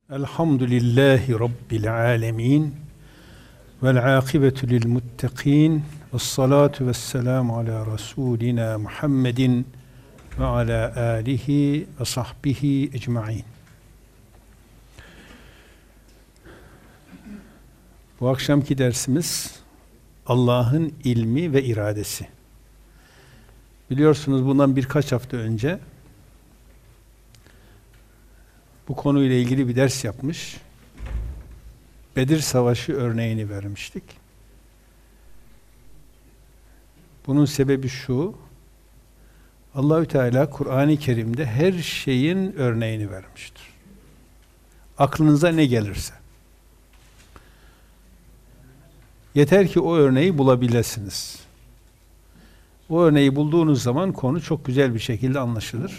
Elhamdülillahi Rabbil alemin. Vel âkıbetu lil muttaqin. Vessalatu vesselamu ala Resulina Muhammedin ve ala alihi ve sahbihi ecmaîn. Bu akşamki dersimiz Allah'ın ilmi ve iradesi. Biliyorsunuz bundan birkaç hafta önce bu konuyla ilgili bir ders yapmış. Bedir Savaşı örneğini vermiştik. Bunun sebebi şu: Allahü Teala Kur'an-ı Kerim'de her şeyin örneğini vermiştir. Aklınıza ne gelirse. Yeter ki o örneği bulabilirsiniz. O örneği bulduğunuz zaman konu çok güzel bir şekilde anlaşılır.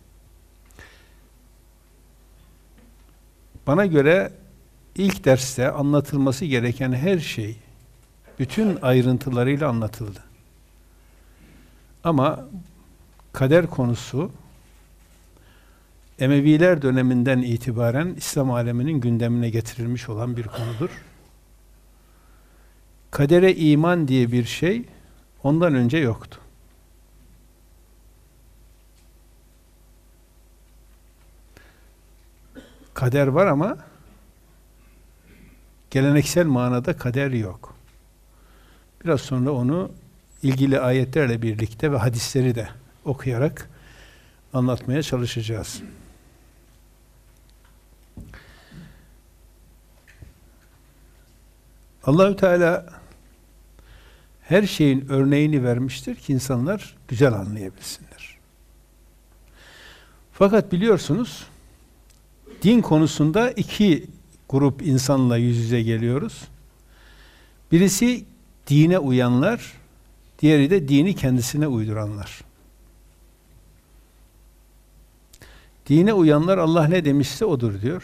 Bana göre ilk derste anlatılması gereken her şey bütün ayrıntılarıyla anlatıldı. Ama kader konusu Emeviler döneminden itibaren İslam aleminin gündemine getirilmiş olan bir konudur. Kadere iman diye bir şey ondan önce yoktu. Kader var ama geleneksel manada kader yok. Biraz sonra onu ilgili ayetlerle birlikte ve hadisleri de okuyarak anlatmaya çalışacağız. Allahü Teala her şeyin örneğini vermiştir ki insanlar güzel anlayabilsinler. Fakat biliyorsunuz din konusunda iki grup insanla yüz yüze geliyoruz. Birisi dine uyanlar, diğeri de dini kendisine uyduranlar. Dine uyanlar Allah ne demişse odur diyor.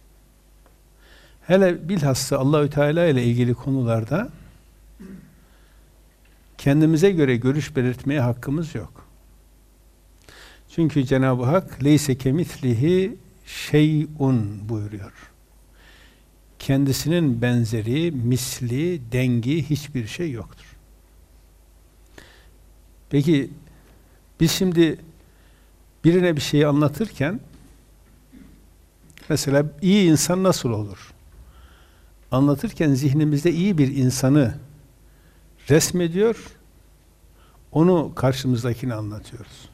Hele bilhassa Allahü Teala ile ilgili konularda kendimize göre görüş belirtmeye hakkımız yok. Çünkü Cenab-ı Hak leyse kemislihi şey'un buyuruyor. Kendisinin benzeri, misli, dengi hiçbir şey yoktur. Peki biz şimdi birine bir şeyi anlatırken mesela iyi insan nasıl olur? Anlatırken zihnimizde iyi bir insanı resmediyor, onu karşımızdakine anlatıyoruz.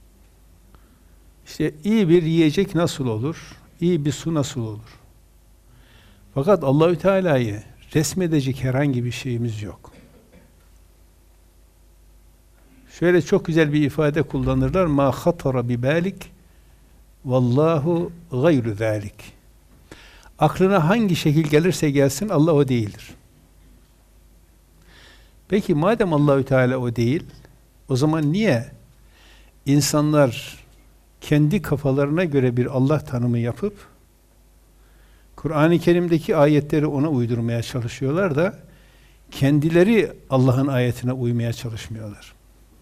İşte iyi bir yiyecek nasıl olur? İyi bir su nasıl olur? Fakat Allahü Teala'yı resmedecek herhangi bir şeyimiz yok. Şöyle çok güzel bir ifade kullanırlar. Ma hatara bi balik vallahu gayru zalik. Aklına hangi şekil gelirse gelsin Allah o değildir. Peki madem Allahü Teala o değil, o zaman niye insanlar kendi kafalarına göre bir Allah tanımı yapıp Kur'an-ı Kerim'deki ayetleri ona uydurmaya çalışıyorlar da kendileri Allah'ın ayetine uymaya çalışmıyorlar?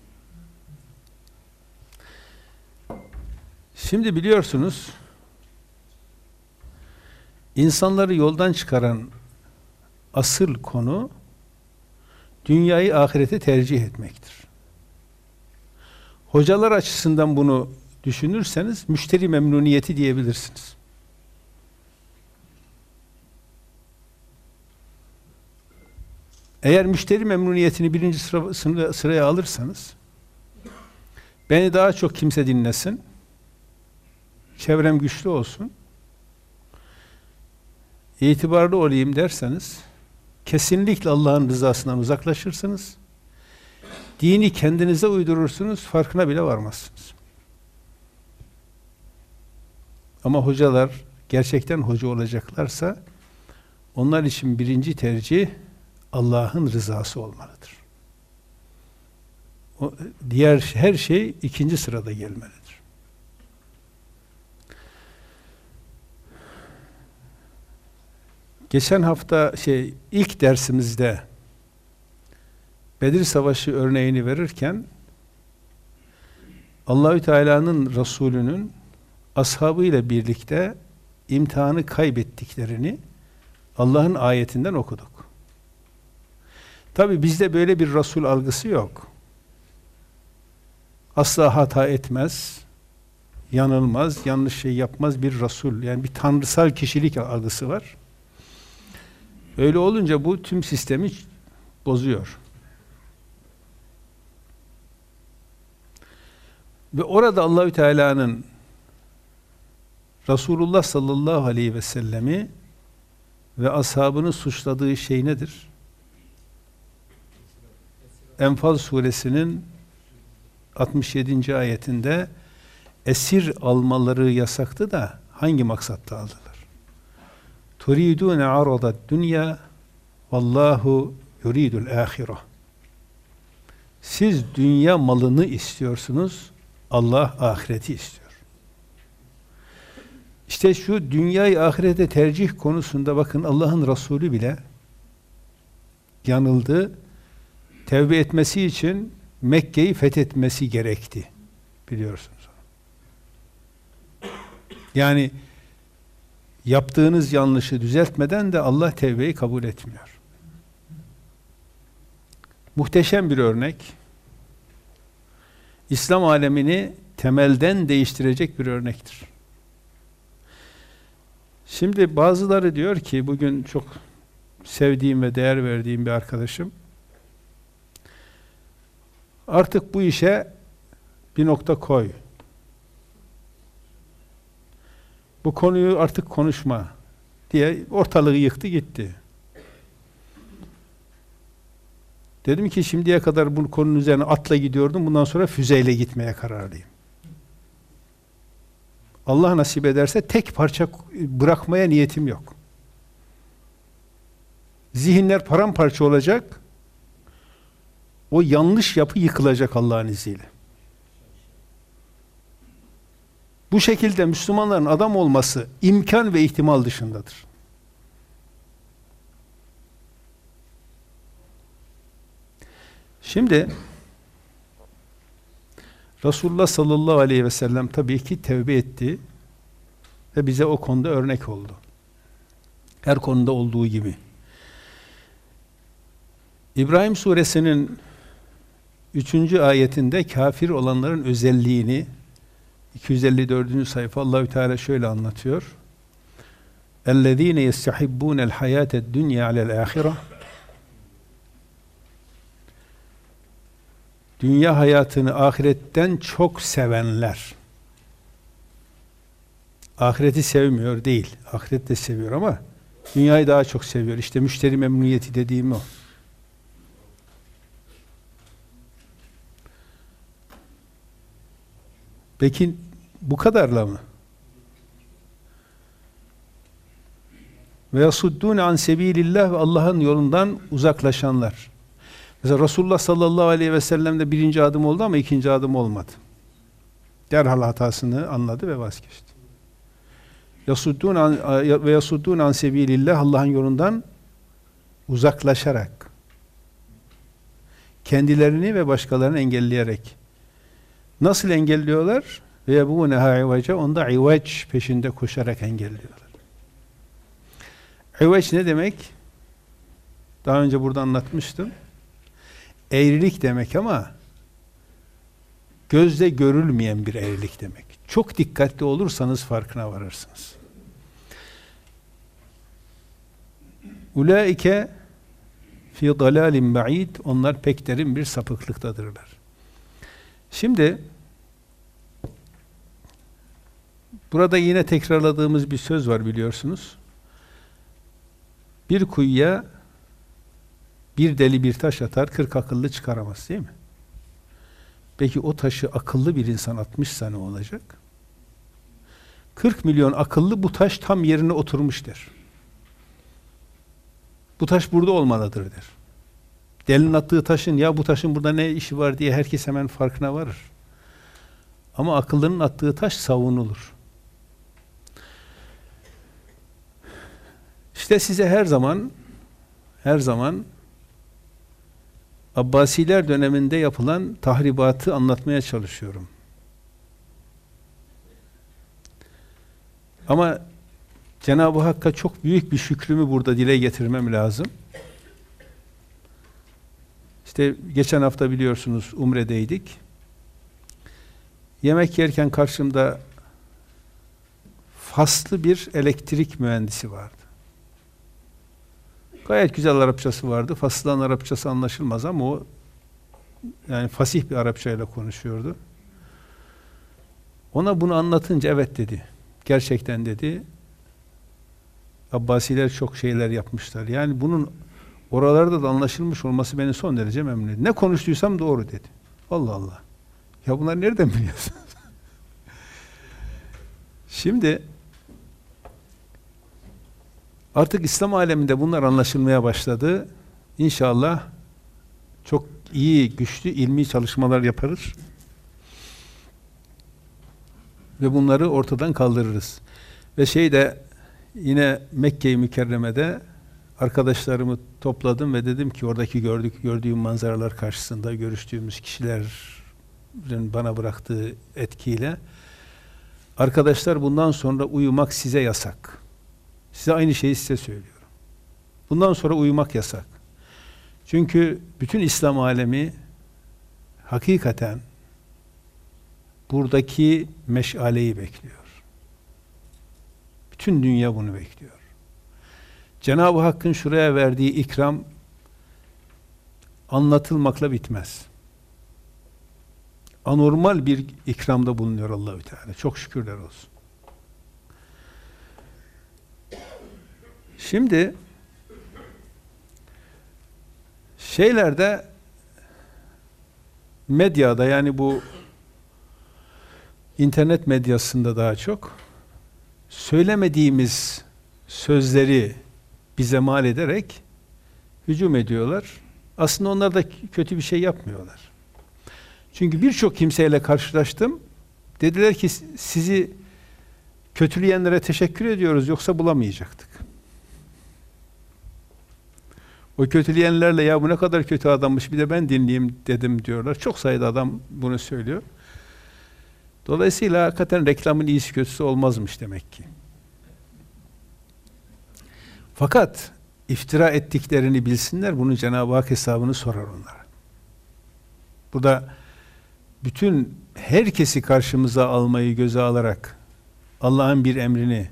Şimdi biliyorsunuz insanları yoldan çıkaran asıl konu dünyayı ahirete tercih etmektir. Hocalar açısından bunu düşünürseniz müşteri memnuniyeti diyebilirsiniz. Eğer müşteri memnuniyetini birinci sıraya alırsanız beni daha çok kimse dinlesin, çevrem güçlü olsun, itibarlı olayım derseniz kesinlikle Allah'ın rızasından uzaklaşırsınız. Dini kendinize uydurursunuz, farkına bile varmazsınız. Ama hocalar gerçekten hoca olacaklarsa onlar için birinci tercih Allah'ın rızası olmalıdır. Diğer her şey ikinci sırada gelmelidir. Geçen hafta ilk dersimizde Bedir Savaşı örneğini verirken Allahü Teala'nın Resulü'nün ashabıyla birlikte imtihanı kaybettiklerini Allah'ın ayetinden okuduk. Tabi bizde böyle bir Resul algısı yok. Asla hata etmez, yanılmaz, yanlış şey yapmaz bir Resul. Yani bir tanrısal kişilik algısı var. Öyle olunca bu tüm sistemi bozuyor. Ve orada Allahü Teala'nın Resulullah sallallahu aleyhi ve sellemi ve ashabını suçladığı şey nedir? Enfal suresinin 67. ayetinde esir almaları yasaktı da hangi maksatta aldılar? Turidune aradat dünya vallahu yuridul ahireh. Siz dünya malını istiyorsunuz, Allah ahireti istiyor. İşte şu dünyayı ahirete tercih konusunda bakın Allah'ın Resulü bile yanıldı. Tevbe etmesi için Mekke'yi fethetmesi gerekti. Biliyorsunuz. Yani yaptığınız yanlışı düzeltmeden de Allah tevbeyi kabul etmiyor. Muhteşem bir örnek. İslam alemini temelden değiştirecek bir örnektir. Şimdi bazıları diyor ki, bugün çok sevdiğim ve değer verdiğim bir arkadaşım, artık bu işe bir nokta koy. Bu konuyu artık konuşma diye ortalığı yıktı gitti. Dedim ki şimdiye kadar bu konunun üzerine atla gidiyordum, bundan sonra füzeyle gitmeye kararlıyım. Allah nasip ederse tek parça bırakmaya niyetim yok. Zihinler paramparça olacak, o yanlış yapı yıkılacak Allah'ın izniyle. Bu şekilde Müslümanların adam olması imkan ve ihtimal dışındadır. Şimdi Resulullah sallallahu aleyhi ve sellem tabii ki tevbe etti ve bize o konuda örnek oldu. Her konuda olduğu gibi. İbrahim suresinin 3. ayetinde kafir olanların özelliğini 254. sayfa Allahü Teala şöyle anlatıyor. اَلَّذ۪ينَ يَسْتَحِبُّونَ الْحَيَاةَ الدُّنْيَا عَلَى الْآخِرَةِ. Dünya hayatını ahiretten çok sevenler. Ahireti sevmiyor değil. Ahiret de seviyor ama dünyayı daha çok seviyor. İşte müşteri memnuniyeti dediğim o. Peki bu kadarla mı? Ve yasuddûne an sebîlillah, ve Allah'ın yolundan uzaklaşanlar. Mesela Resulullah sallallahu aleyhi ve sellem de birinci adım oldu ama ikinci adım olmadı. Derhal hatasını anladı ve vazgeçti. Ve yasuddûne an sebîlillah, Allah'ın yolundan uzaklaşarak, kendilerini ve başkalarını engelleyerek. Nasıl engelliyorlar? Ve yebûneha ivaca, onda ivac peşinde koşarak engelliyorlar. İvac ne demek? Daha önce burada anlatmıştım. Eğrilik demek ama gözle görülmeyen bir eğrilik demek. Çok dikkatli olursanız farkına varırsınız. Ulaike fi dalalin ba'id, onlar pek derin bir sapıklıktadırlar. Şimdi burada yine tekrarladığımız bir söz var biliyorsunuz. Bir kuyuya bir deli bir taş atar, 40 akıllı çıkaramaz değil mi? Peki o taşı akıllı bir insan atmışsa ne olacak? 40 milyon akıllı bu taş tam yerine oturmuş der. Bu taş burada olmalıdır der. Delinin attığı taşın, ya bu taşın burada ne işi var diye herkes hemen farkına varır. Ama akıllının attığı taş savunulur. İşte size her zaman Abbasiler döneminde yapılan tahribatı anlatmaya çalışıyorum. Ama Cenab-ı Hakk'a çok büyük bir şükrümü burada dile getirmem lazım. İşte geçen hafta biliyorsunuz Umre'deydik. Yemek yerken karşımda faslı bir elektrik mühendisi vardı. Gayet güzel Arapçası vardı. Faslı'dan Arapçası anlaşılmaz ama o yani fasih bir Arapçayla konuşuyordu. Ona bunu anlatınca evet dedi. Gerçekten dedi. Abbasiler çok şeyler yapmışlar. Yani bunun oralarda da anlaşılmış olması beni son derece memnun etti. Ne konuştuysam doğru dedi. Allah Allah. Ya bunlar nereden biliyorsun? Şimdi artık İslam aleminde bunlar anlaşılmaya başladı. İnşallah çok iyi, güçlü ilmi çalışmalar yaparız. Ve bunları ortadan kaldırırız. Ve yine Mekke-i Mükerreme'de arkadaşlarımı topladım ve dedim ki oradaki gördüğüm manzaralar karşısında görüştüğümüz kişilerin bana bıraktığı etkiyle arkadaşlar bundan sonra uyumak size yasak. Size aynı şeyi size söylüyorum. Bundan sonra uyumak yasak. Çünkü bütün İslam alemi hakikaten buradaki meşaleyi bekliyor. Bütün dünya bunu bekliyor. Cenab-ı Hakk'ın şuraya verdiği ikram anlatılmakla bitmez. Anormal bir ikramda bulunuyor Allahü Teala. Çok şükürler olsun. Şimdi medyada yani bu internet medyasında daha çok söylemediğimiz sözleri bize mal ederek hücum ediyorlar. Aslında onlar da kötü bir şey yapmıyorlar. Çünkü birçok kimseyle karşılaştım. Dediler ki sizi kötüleyenlere teşekkür ediyoruz yoksa bulamayacaktık. O kötüleyenlerle ya bu ne kadar kötü adammış bir de ben dinleyeyim dedim diyorlar. Çok sayıda adam bunu söylüyor. Dolayısıyla hakikaten reklamın iyisi kötüsü olmazmış demek ki. Fakat iftira ettiklerini bilsinler, bunu Cenab-ı Hak hesabını sorar onlara. Burada bütün herkesi karşımıza almayı göze alarak Allah'ın bir emrini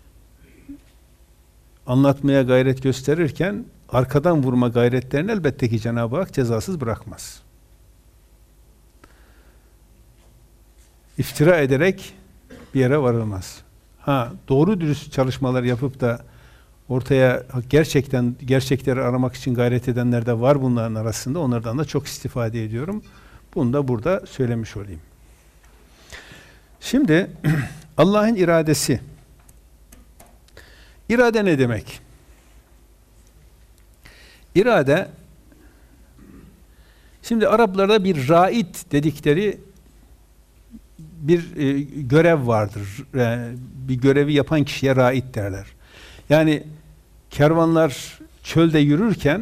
anlatmaya gayret gösterirken arkadan vurma gayretlerini elbette ki Cenab-ı Hak cezasız bırakmaz. İftira ederek bir yere varılmaz. Doğru dürüst çalışmalar yapıp da ortaya gerçekten gerçekleri aramak için gayret edenler de var bunların arasında. Onlardan da çok istifade ediyorum. Bunu da burada söylemiş olayım. Şimdi Allah'ın iradesi. İrade ne demek? İrade, şimdi Araplarda bir raid dedikleri bir görev vardır. Bir görevi yapan kişiye raid derler. Yani kervanlar çölde yürürken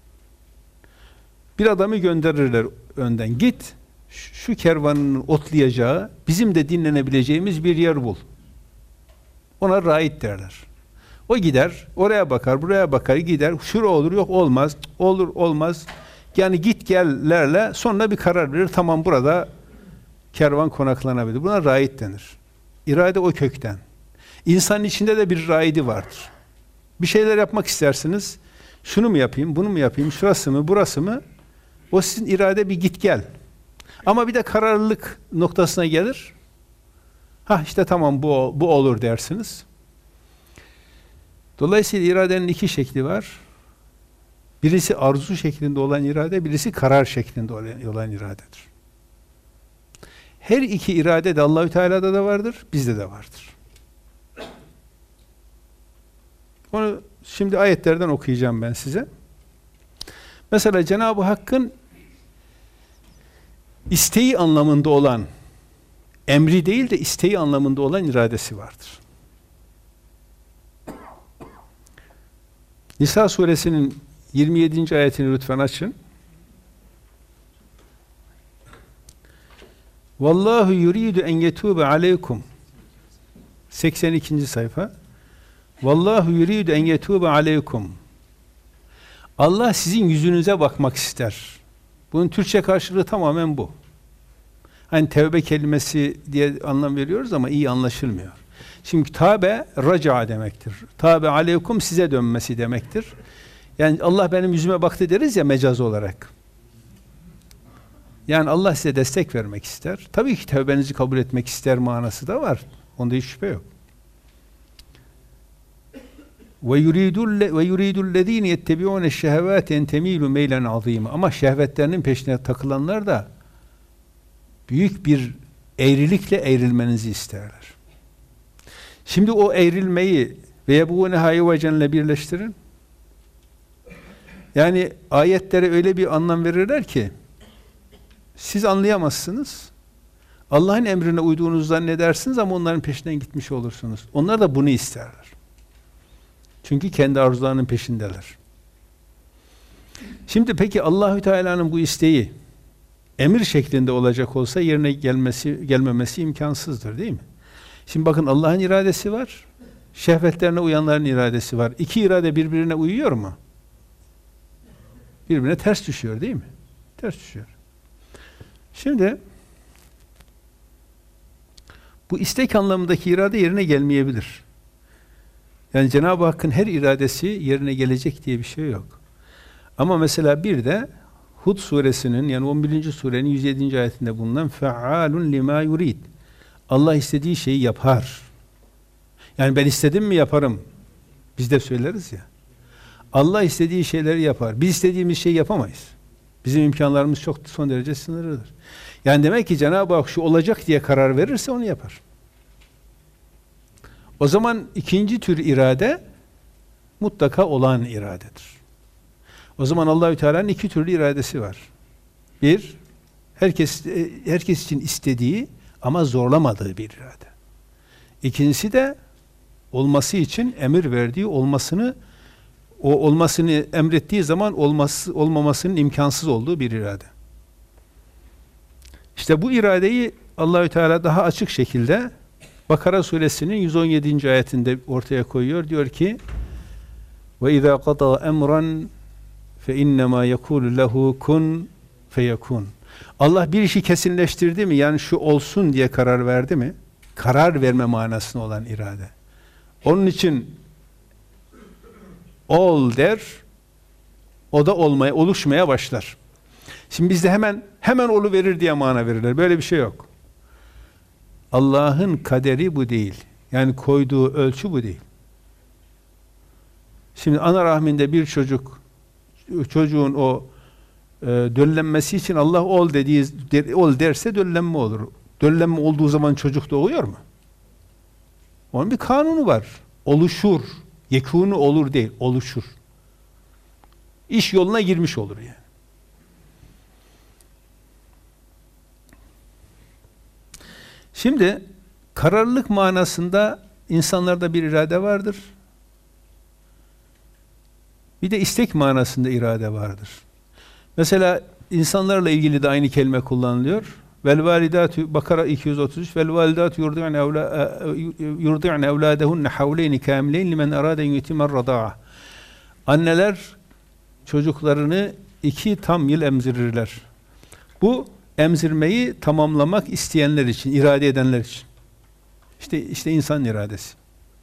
bir adamı gönderirler önden. Git şu kervanın otlayacağı, bizim de dinlenebileceğimiz bir yer bul. Ona raid derler. O gider, oraya bakar, buraya bakar, gider. Şura olur, yok olmaz, olur, olmaz. Yani git gellerle sonra bir karar verir. Tamam burada kervan konaklanabilir. Buna raid denir. İrade o kökten. İnsanın içinde de bir raidi vardır. Bir şeyler yapmak istersiniz. Şunu mu yapayım, bunu mu yapayım, şurası mı, burası mı? O sizin irade bir git gel. Ama bir de kararlılık noktasına gelir. İşte tamam bu olur dersiniz. Dolayısıyla iradenin iki şekli var. Birisi arzu şeklinde olan irade, birisi karar şeklinde olan iradedir. Her iki irade de Allahü Teala'da da vardır, bizde de vardır. Onu şimdi ayetlerden okuyacağım ben size. Mesela Cenab-ı Hakk'ın isteği anlamında olan, emri değil de isteği anlamında olan iradesi vardır. Nisa suresinin 27. ayetini lütfen açın. Vallahu yuridu en yetube aleykum. 82. sayfa. Vallahu yuridu en yetûbe aleykum. Allah sizin yüzünüze bakmak ister. Bunun Türkçe karşılığı tamamen bu. Hani tevbe kelimesi diye anlam veriyoruz ama iyi anlaşılmıyor. Şimdi tabe raca demektir. Tabe aleykum size dönmesi demektir. Yani Allah benim yüzüme baktı deriz ya mecaz olarak. Yani Allah size destek vermek ister. Tabii ki tevbenizi kabul etmek ister manası da var. Onda hiç şüphe yok. Ve yuridul-lezîne yettebiûne şehevâti en temîlu meylen azîmâ. Ama şehvetlerinin peşine takılanlar da büyük bir eğrilikle eğrilmenizi isterler. Şimdi o eğrilmeyi ve yebûne hayvacenle birleştirin. Yani ayetlere öyle bir anlam verirler ki siz anlayamazsınız. Allah'ın emrine uyduğunuzu zannedersiniz ama onların peşinden gitmiş olursunuz. Onlar da bunu isterler. Çünkü kendi arzularının peşindeler. Şimdi peki Allahü Teala'nın bu isteği emir şeklinde olacak olsa yerine gelmemesi imkansızdır, değil mi? Şimdi bakın Allah'ın iradesi var. Şehvetlerine uyanların iradesi var. İki irade birbirine uyuyor mu? Birbirine ters düşüyor, değil mi? Ters düşüyor. Şimdi bu istek anlamındaki irade yerine gelmeyebilir. Yani Cenab-ı Hakk'ın her iradesi yerine gelecek diye bir şey yok. Ama mesela bir de Hud suresinin yani 11. surenin 107. ayetinde bulunan fe'alun lima yurid. Allah istediği şeyi yapar. Yani ben istedim mi yaparım. Biz de söyleriz ya. Allah istediği şeyleri yapar. Biz istediğimiz şeyi yapamayız. Bizim imkanlarımız çok son derece sınırlıdır. Yani demek ki Cenab-ı Hak şu olacak diye karar verirse onu yapar. O zaman ikinci tür irade mutlaka olan iradedir. O zaman Allahü Teala'nın iki türlü iradesi var. Bir, herkes için istediği ama zorlamadığı bir irade. İkincisi de olması için emir verdiği, olmasını emrettiği zaman olmamasının imkansız olduğu bir irade. İşte bu iradeyi Allahü Teala daha açık şekilde Bakara suresinin 117. ayetinde ortaya koyuyor. Diyor ki: "Ve izâ qadâ emran fe innemâ yekûlu lehu kun feyekûn." Allah bir işi kesinleştirdi mi, yani şu olsun diye karar verdi mi? Karar verme manasına olan irade. Onun için ol der, o da oluşmaya başlar. Şimdi bizde hemen oluverir diye mana verirler. Böyle bir şey yok. Allah'ın kaderi bu değil. Yani koyduğu ölçü bu değil. Şimdi ana rahminde bir çocuğun o döllenmesi için Allah ol derse döllenme olur. Döllenme olduğu zaman çocuk doğuyor mu? Onun bir kanunu var. Oluşur. Yekûnu olur değil, oluşur. İş yoluna girmiş olur yani. Şimdi kararlılık manasında insanlarda bir irade vardır. Bir de istek manasında irade vardır. Mesela insanlarla ilgili de aynı kelime kullanılıyor. Vel validatu Bakara 233 vel validatu yurdi'ne evladehunne havleyn kamileyn limen arada en yutimmer radaa. Anneler çocuklarını 2 tam yıl emzirirler. Bu emzirmeyi tamamlamak isteyenler için, irade edenler için. İşte insan iradesi.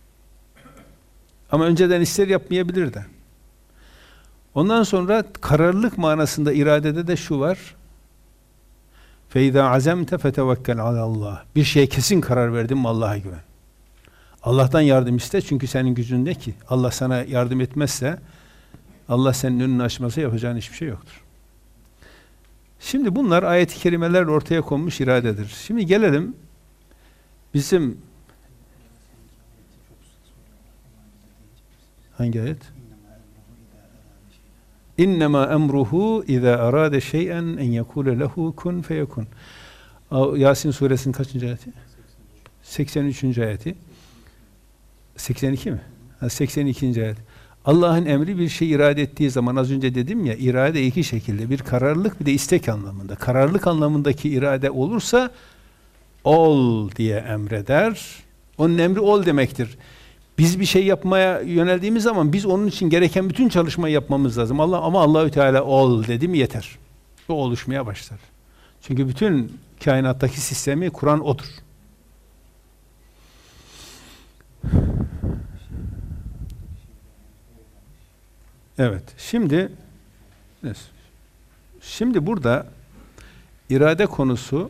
Ama önceden ister yapmayabilir de. Ondan sonra kararlılık manasında iradede de şu var. فَاِذَا عَزَمْتَ فَتَوَكَّلْ عَلَى اللّٰهِ. Bir şeye kesin karar verdin mi Allah'a güven. Allah'tan yardım iste çünkü senin gücün ne ki? Allah sana yardım etmezse, Allah senin önünü açmasa yapacağın hiçbir şey yoktur. Şimdi bunlar ayet-i kerimelerle ortaya konmuş iradedir. Şimdi gelelim bizim hangi ayet? İnnemâ emruhu izâ arâde şey'en en yekûle lehu kun feyekun. Yasin suresinin kaçıncı ayeti? 83. ayeti. 82 mi? 82. ayet. Allah'ın emri bir şey irade ettiği zaman, az önce dedim ya, irade iki şekilde. Bir kararlılık, bir de istek anlamında. Kararlılık anlamındaki irade olursa ol diye emreder. Onun emri ol demektir. Biz bir şey yapmaya yöneldiğimiz zaman biz onun için gereken bütün çalışmayı yapmamız lazım. Ama Allahü Teala ol dedi mi yeter. O oluşmaya başlar. Çünkü bütün kainattaki sistemi kuran odur. Evet. Şimdi burada irade konusu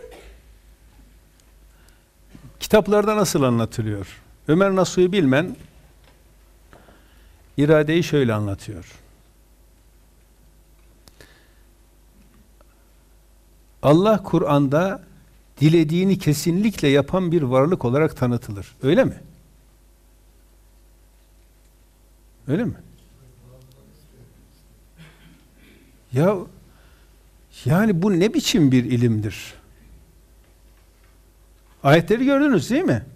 kitaplarda nasıl anlatılıyor? Ömer Nasuhi Bilmen iradeyi şöyle anlatıyor. Allah Kur'an'da dilediğini kesinlikle yapan bir varlık olarak tanıtılır. Öyle mi? Öyle mi? Yani bu ne biçim bir ilimdir? Ayetleri gördünüz değil mi?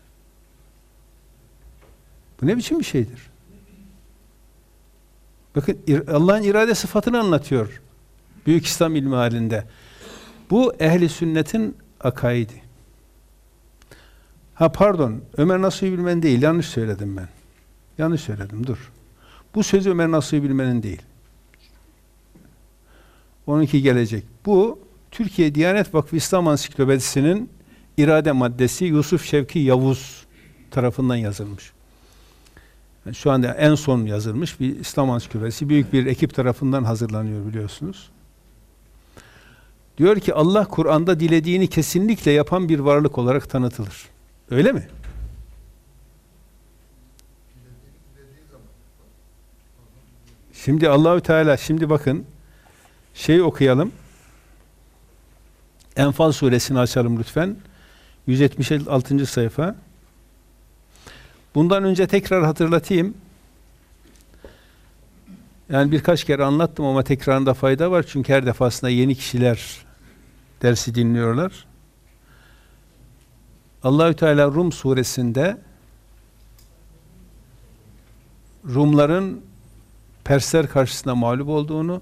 Bu ne biçim bir şeydir? Bakın Allah'ın irade sıfatını anlatıyor. Büyük İslam ilmi halinde. Bu ehli sünnetin akaidi. Pardon, Ömer Nasuhi Bilmen değil, yanlış söyledim ben. Yanlış söyledim, dur. Bu sözü Ömer Nasuhi Bilmen'in değil. Onunki gelecek. Bu, Türkiye Diyanet Vakfı İslam Ansiklopedisi'nin irade maddesi Yusuf Şevki Yavuz tarafından yazılmış. Yani şu anda en son yazılmış bir İslam Ansiklopedisi. Büyük bir ekip tarafından hazırlanıyor biliyorsunuz. Diyor ki Allah Kur'an'da dilediğini kesinlikle yapan bir varlık olarak tanıtılır. Öyle mi? Şimdi Allahü Teala, şimdi bakın okuyalım. Enfal suresini açalım lütfen. 176. sayfa. Bundan önce tekrar hatırlatayım. Yani birkaç kere anlattım ama tekrarında fayda var. Çünkü her defasında yeni kişiler dersi dinliyorlar. Allahü Teala Rum suresinde Rumların Persler karşısında mağlup olduğunu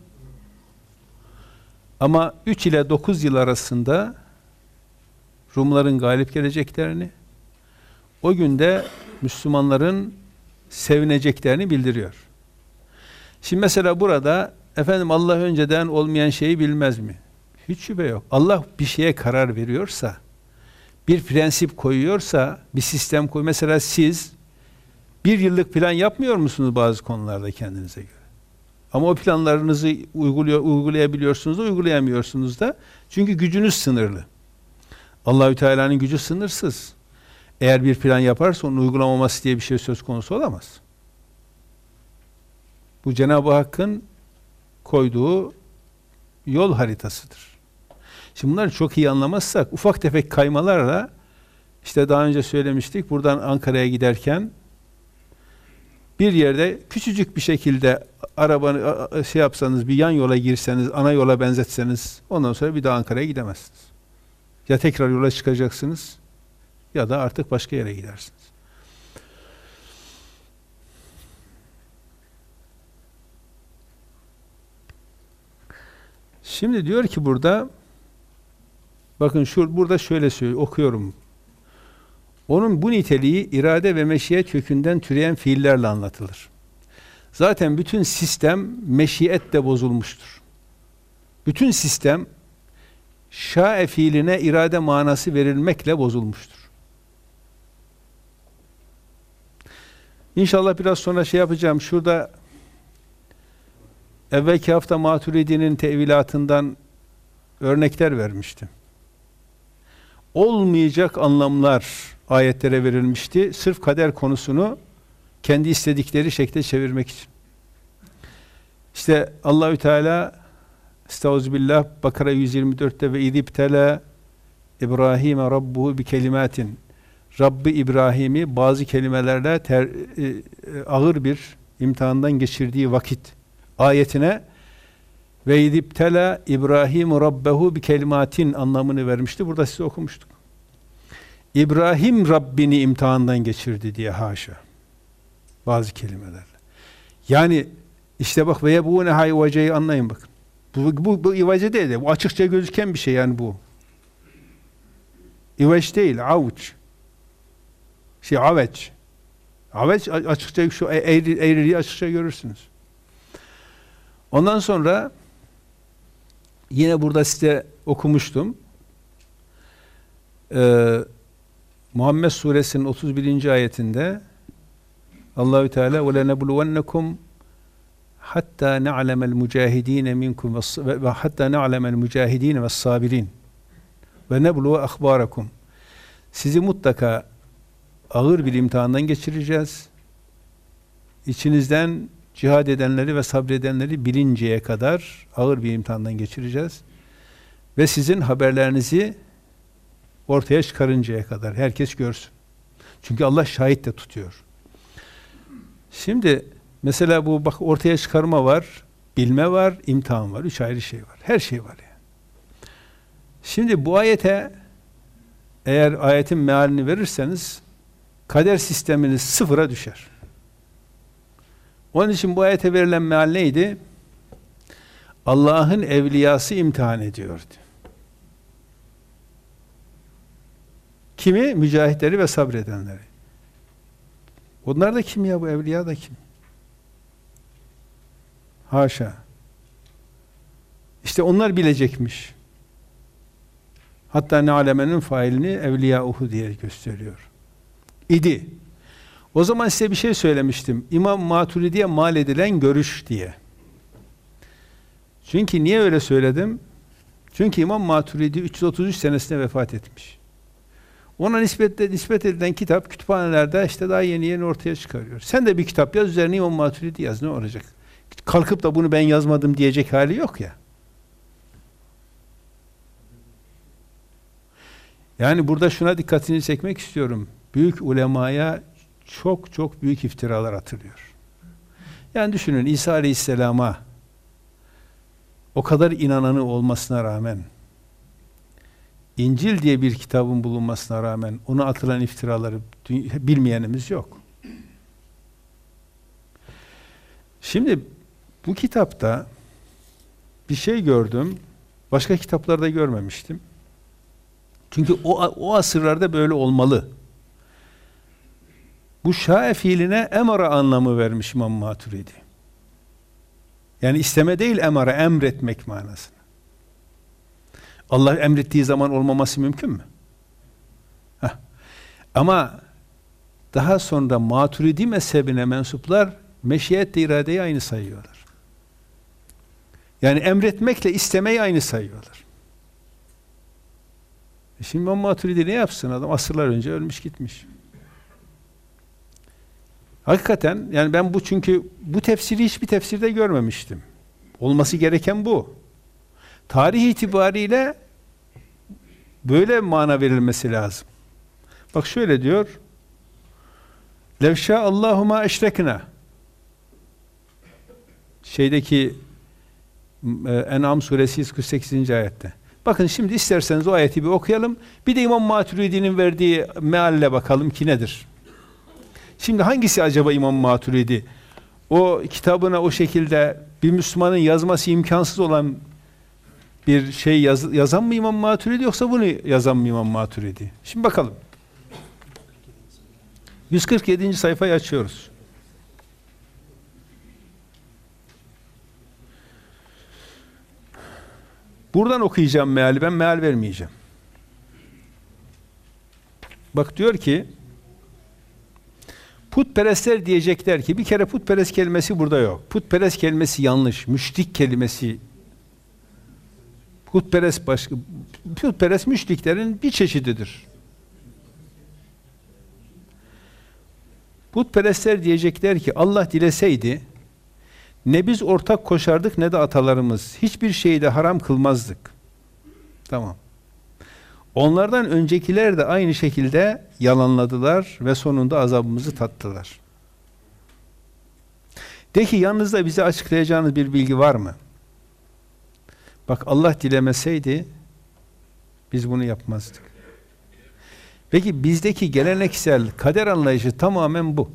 ama 3 ile 9 yıl arasında Rumların galip geleceklerini, o günde Müslümanların sevineceklerini bildiriyor. Şimdi mesela burada efendim Allah önceden olmayan şeyi bilmez mi? Hiç şüphe yok. Allah bir şeye karar veriyorsa, bir prensip koyuyorsa, bir sistem koyuyor. Mesela siz bir yıllık plan yapmıyor musunuz bazı konularda kendinize göre? Ama o planlarınızı uygulayabiliyorsunuz da uygulayamıyorsunuz da. Çünkü gücünüz sınırlı. Allahü Teala'nın gücü sınırsız. Eğer bir plan yaparsa onun uygulamaması diye bir şey söz konusu olamaz. Bu Cenab-ı Hakk'ın koyduğu yol haritasıdır. Şimdi bunları çok iyi anlamazsak ufak tefek kaymalarla, işte daha önce söylemiştik, buradan Ankara'ya giderken bir yerde küçücük bir şekilde arabanı yapsanız, bir yan yola girseniz, ana yola benzetseniz, ondan sonra bir daha Ankara'ya gidemezsiniz. Ya tekrar yola çıkacaksınız ya da artık başka yere gidersiniz. Şimdi diyor ki burada, bakın burada şöyle söylüyor, okuyorum. Onun bu niteliği irade ve meşiyet kökünden türeyen fiillerle anlatılır. Zaten bütün sistem meşiyetle bozulmuştur. Bütün sistem şa'e fiiline irade manası verilmekle bozulmuştur. İnşallah biraz sonra yapacağım. Şurada evvelki hafta Maturidi'nin tevilatından örnekler vermiştim. Olmayacak anlamlar ayetlere verilmişti. Sırf kader konusunu kendi istedikleri şekle çevirmek için. İşte Allahü Teala Estağfirullah Bakara 124'te ve idibtela İbrahim'e rabbuhu bi kelimatin, Rabbi İbrahim'i bazı kelimelerle ağır bir imtihandan geçirdiği vakit ayetine ve idibtela İbrahim rabbehu bi kelimatin anlamını vermişti. Burada size okumuştuk. İbrahim Rabbini imtihandan geçirdi diye, haşa. Bazı kelimelerle. Yani işte bak ve bu ne hayvaceyi anlayın bakın. Bu ivace değil de bu açıkça gözüken bir şey yani bu. İvaç değil, avuç. Aveç. Evet, açıkça şu eğriliği açıkça görürsünüz. Ondan sonra yine burada size okumuştum. Muhammed Suresinin 31. ayetinde Allahü Teala وَلَنَبْلُوَنَّكُمْ hatta na'lemel mücahidin minkum ve hatta na'lemel mücahidin ve's sabirin ve nebluve ahbarakum. Sizi mutlaka ağır bir imtihandan geçireceğiz. İçinizden cihad edenleri ve sabredenleri bilinceye kadar ağır bir imtihandan geçireceğiz. Ve sizin haberlerinizi ortaya çıkarıncaya kadar herkes görsün. Çünkü Allah şahit de tutuyor. Şimdi mesela bu bak, ortaya çıkarma var, bilme var, imtihan var. 3 ayrı şey var. Her şey var yani. Şimdi bu ayete, eğer ayetin mealini verirseniz kader sisteminiz sıfıra düşer. Onun için bu ayete verilen meal neydi? Allah'ın evliyası imtihan ediyordu. Kimi? Mücahitleri ve sabredenleri. Onlar da kim ya, bu evliya da kim? Haşa. İşte onlar bilecekmiş. Hatta ne'alemenin failini evliyauhu diye gösteriyor. İdi. O zaman size bir şey söylemiştim. İmam Maturidi'ye mal edilen görüş diye. Çünkü niye öyle söyledim? Çünkü İmam Maturidi 333 senesinde vefat etmiş. Ona nispet edilen kitap kütüphanelerde işte daha yeni ortaya çıkarıyor. Sen de bir kitap yaz, üzerine İmam Maturidi yaz, ne olacak? Kalkıp da bunu ben yazmadım diyecek hali yok ya. Yani burada şuna dikkatini çekmek istiyorum. Büyük ulemaya çok çok büyük iftiralar atılıyor. Yani düşünün, İsa Aleyhisselam'a o kadar inananı olmasına rağmen, İncil diye bir kitabın bulunmasına rağmen ona atılan iftiraları bilmeyenimiz yok. Şimdi bu kitapta bir şey gördüm, başka kitaplarda görmemiştim. Çünkü o asırlarda böyle olmalı. Bu şae fiiline emara anlamı vermiş İmam Maturidi. Yani isteme değil, emara, emretmek manasına. Allah emrettiği zaman olmaması mümkün mü? Heh. Ama daha sonra Maturidi mezhebine mensuplar meşiyetle iradeyi aynı sayıyorlar. Yani emretmekle istemeyi aynı sayıyorlar. Şimdi İmam Maturidi ne yapsın adam? Asırlar önce ölmüş gitmiş. Hakikaten yani ben çünkü bu tefsiri hiçbir tefsirde görmemiştim. Olması gereken bu. Tarih itibariyle böyle mana verilmesi lazım. Bak şöyle diyor. Levşâ Allahu mâ eşreknâ. Şeydeki En'am suresi 148. ayette. Bakın şimdi isterseniz o ayeti bir okuyalım. Bir de İmam Maturidi'nin verdiği mealle bakalım ki nedir? Şimdi hangisi acaba İmam Maturidi? O kitabına o şekilde bir Müslümanın yazması imkansız olan bir şey yazan mı İmam Maturidi, yoksa bunu yazan mı İmam Maturidi? Şimdi bakalım. 147. sayfayı açıyoruz. Buradan okuyacağım meali, ben meal vermeyeceğim. Bak diyor ki, putperestler diyecekler ki, bir kere putperest kelimesi burada yok. Putperest kelimesi yanlış. Müşrik kelimesi. Putperest müşriklerin bir çeşididir. Putperestler diyecekler ki, Allah dileseydi ne biz ortak koşardık ne de atalarımız. Hiçbir şeyi de haram kılmazdık. Tamam. Onlardan öncekiler de aynı şekilde yalanladılar ve sonunda azabımızı tattılar. De ki, yanınızda bize açıklayacağınız bir bilgi var mı? Bak, Allah dilemeseydi biz bunu yapmazdık. Peki bizdeki geleneksel kader anlayışı tamamen bu.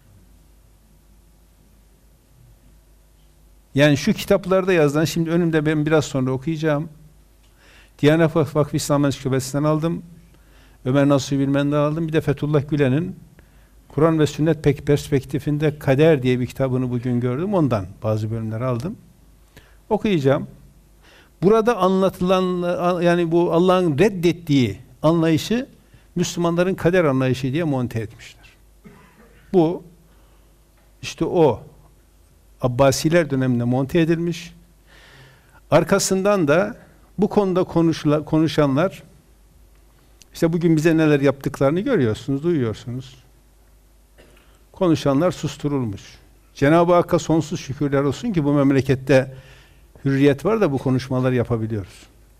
Yani şu kitaplarda yazılan, şimdi önümde, ben biraz sonra okuyacağım. Diyanet Vakfı İslam Ansiklopedisinden aldım. Ömer Nasuhi Bilmen'den aldım. Bir de Fethullah Gülen'in Kur'an ve sünnet perspektifinde Kader diye bir kitabını bugün gördüm. Ondan bazı bölümleri aldım. Okuyacağım. Burada anlatılan, yani bu Allah'ın reddettiği anlayışı Müslümanların kader anlayışı diye monte etmişler. Bu işte o Abbasiler döneminde monte edilmiş. Arkasından da bu konuda konuşanlar, işte bugün bize neler yaptıklarını görüyorsunuz, duyuyorsunuz. Konuşanlar susturulmuş. Cenab-ı Hakk'a sonsuz şükürler olsun ki bu memlekette hürriyet var da bu konuşmaları yapabiliyoruz.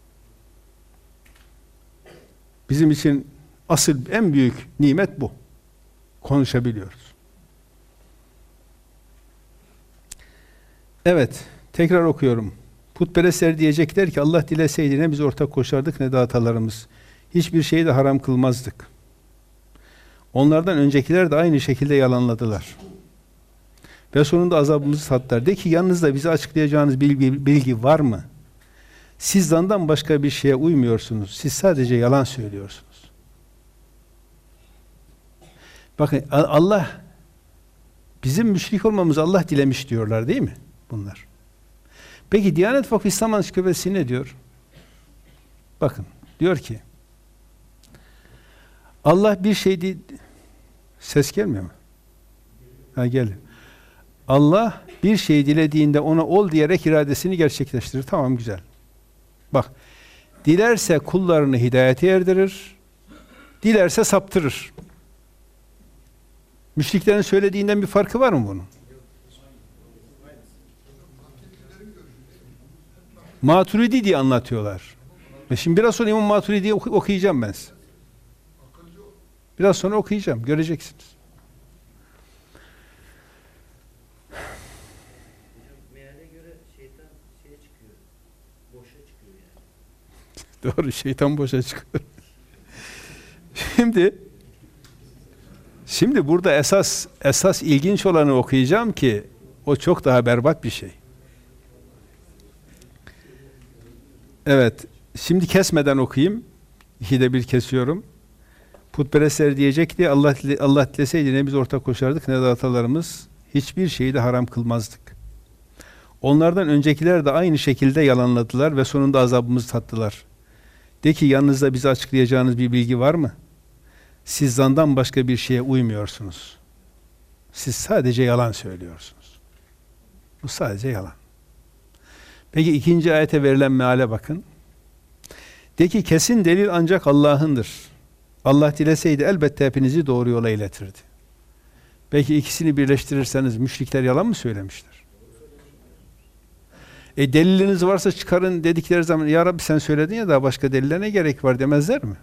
Bizim için asıl en büyük nimet bu. Konuşabiliyoruz. Evet, tekrar okuyorum. Putperestler diyecekler ki Allah dileseydi ne biz ortak koşardık ne de atalarımız. Hiçbir şeyi de haram kılmazdık. Onlardan öncekiler de aynı şekilde yalanladılar. Ve sonunda azabımızı tattılar. De ki yanınızda bize açıklayacağınız bilgi var mı? Siz zandan başka bir şeye uymuyorsunuz. Siz sadece yalan söylüyorsunuz. Bakın Allah, bizim müşrik olmamızı Allah dilemiş diyorlar değil mi bunlar? Peki Diyanet Vakfı İslam Ansiklopedisi ne diyor? Bakın diyor ki Allah bir şey değil. Ses gelmiyor mu? Ha geliyor. Allah bir şey dilediğinde ona ol diyerek iradesini gerçekleştirir. Tamam, güzel. Bak, dilerse kullarını hidayete erdirir, dilerse saptırır. Müşriklerin söylediğinden bir farkı var mı bunun? Maturidi diye anlatıyorlar. Ve şimdi biraz sonra İmam Maturidi'yi okuyacağım ben size. Biraz sonra okuyacağım, göreceksiniz. Meale göre şeytan şeye çıkıyor, boşa çıkıyor yani. Doğru, şeytan boşa çıkıyor. Şimdi burada esas ilginç olanı okuyacağım ki o çok daha berbat bir şey. Evet, şimdi kesmeden okuyayım. 2'de 1 kesiyorum. Putperestler diyecek diye Allah dileseydi ne biz ortak koşardık ne de atalarımız, hiçbir şeyi de haram kılmazdık. Onlardan öncekiler de aynı şekilde yalanladılar ve sonunda azabımızı tattılar. De ki yanınızda bize açıklayacağınız bir bilgi var mı? Siz zandan başka bir şeye uymuyorsunuz. Siz sadece yalan söylüyorsunuz. Bu sadece yalan. Peki 2. ayete verilen meale bakın. De ki kesin delil ancak Allah'ındır. Allah dileseydi elbette hepinizi doğru yola iletirdi. Peki ikisini birleştirirseniz müşrikler yalan mı söylemişler? Deliliniz varsa çıkarın dedikleri zaman ya Rabbi sen söyledin ya, daha başka delile ne gerek var demezler mi?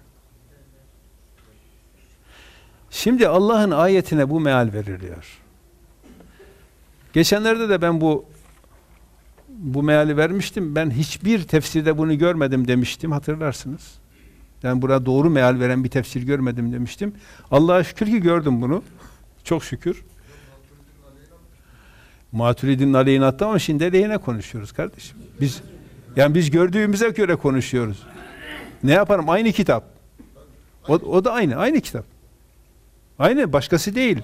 Şimdi Allah'ın ayetine bu meal veriliyor. Geçenlerde de ben bu meali vermiştim. Ben hiçbir tefsirde bunu görmedim demiştim, hatırlarsınız. Ben burada doğru meal veren bir tefsir görmedim demiştim. Allah'a şükür ki gördüm bunu. Çok şükür. Maturidi'nin aleyhine attı ama şimdi aleyhine konuşuyoruz kardeşim. Biz gördüğümüze göre konuşuyoruz. Ne yaparım? Aynı kitap. O da aynı kitap. Aynı, başkası değil.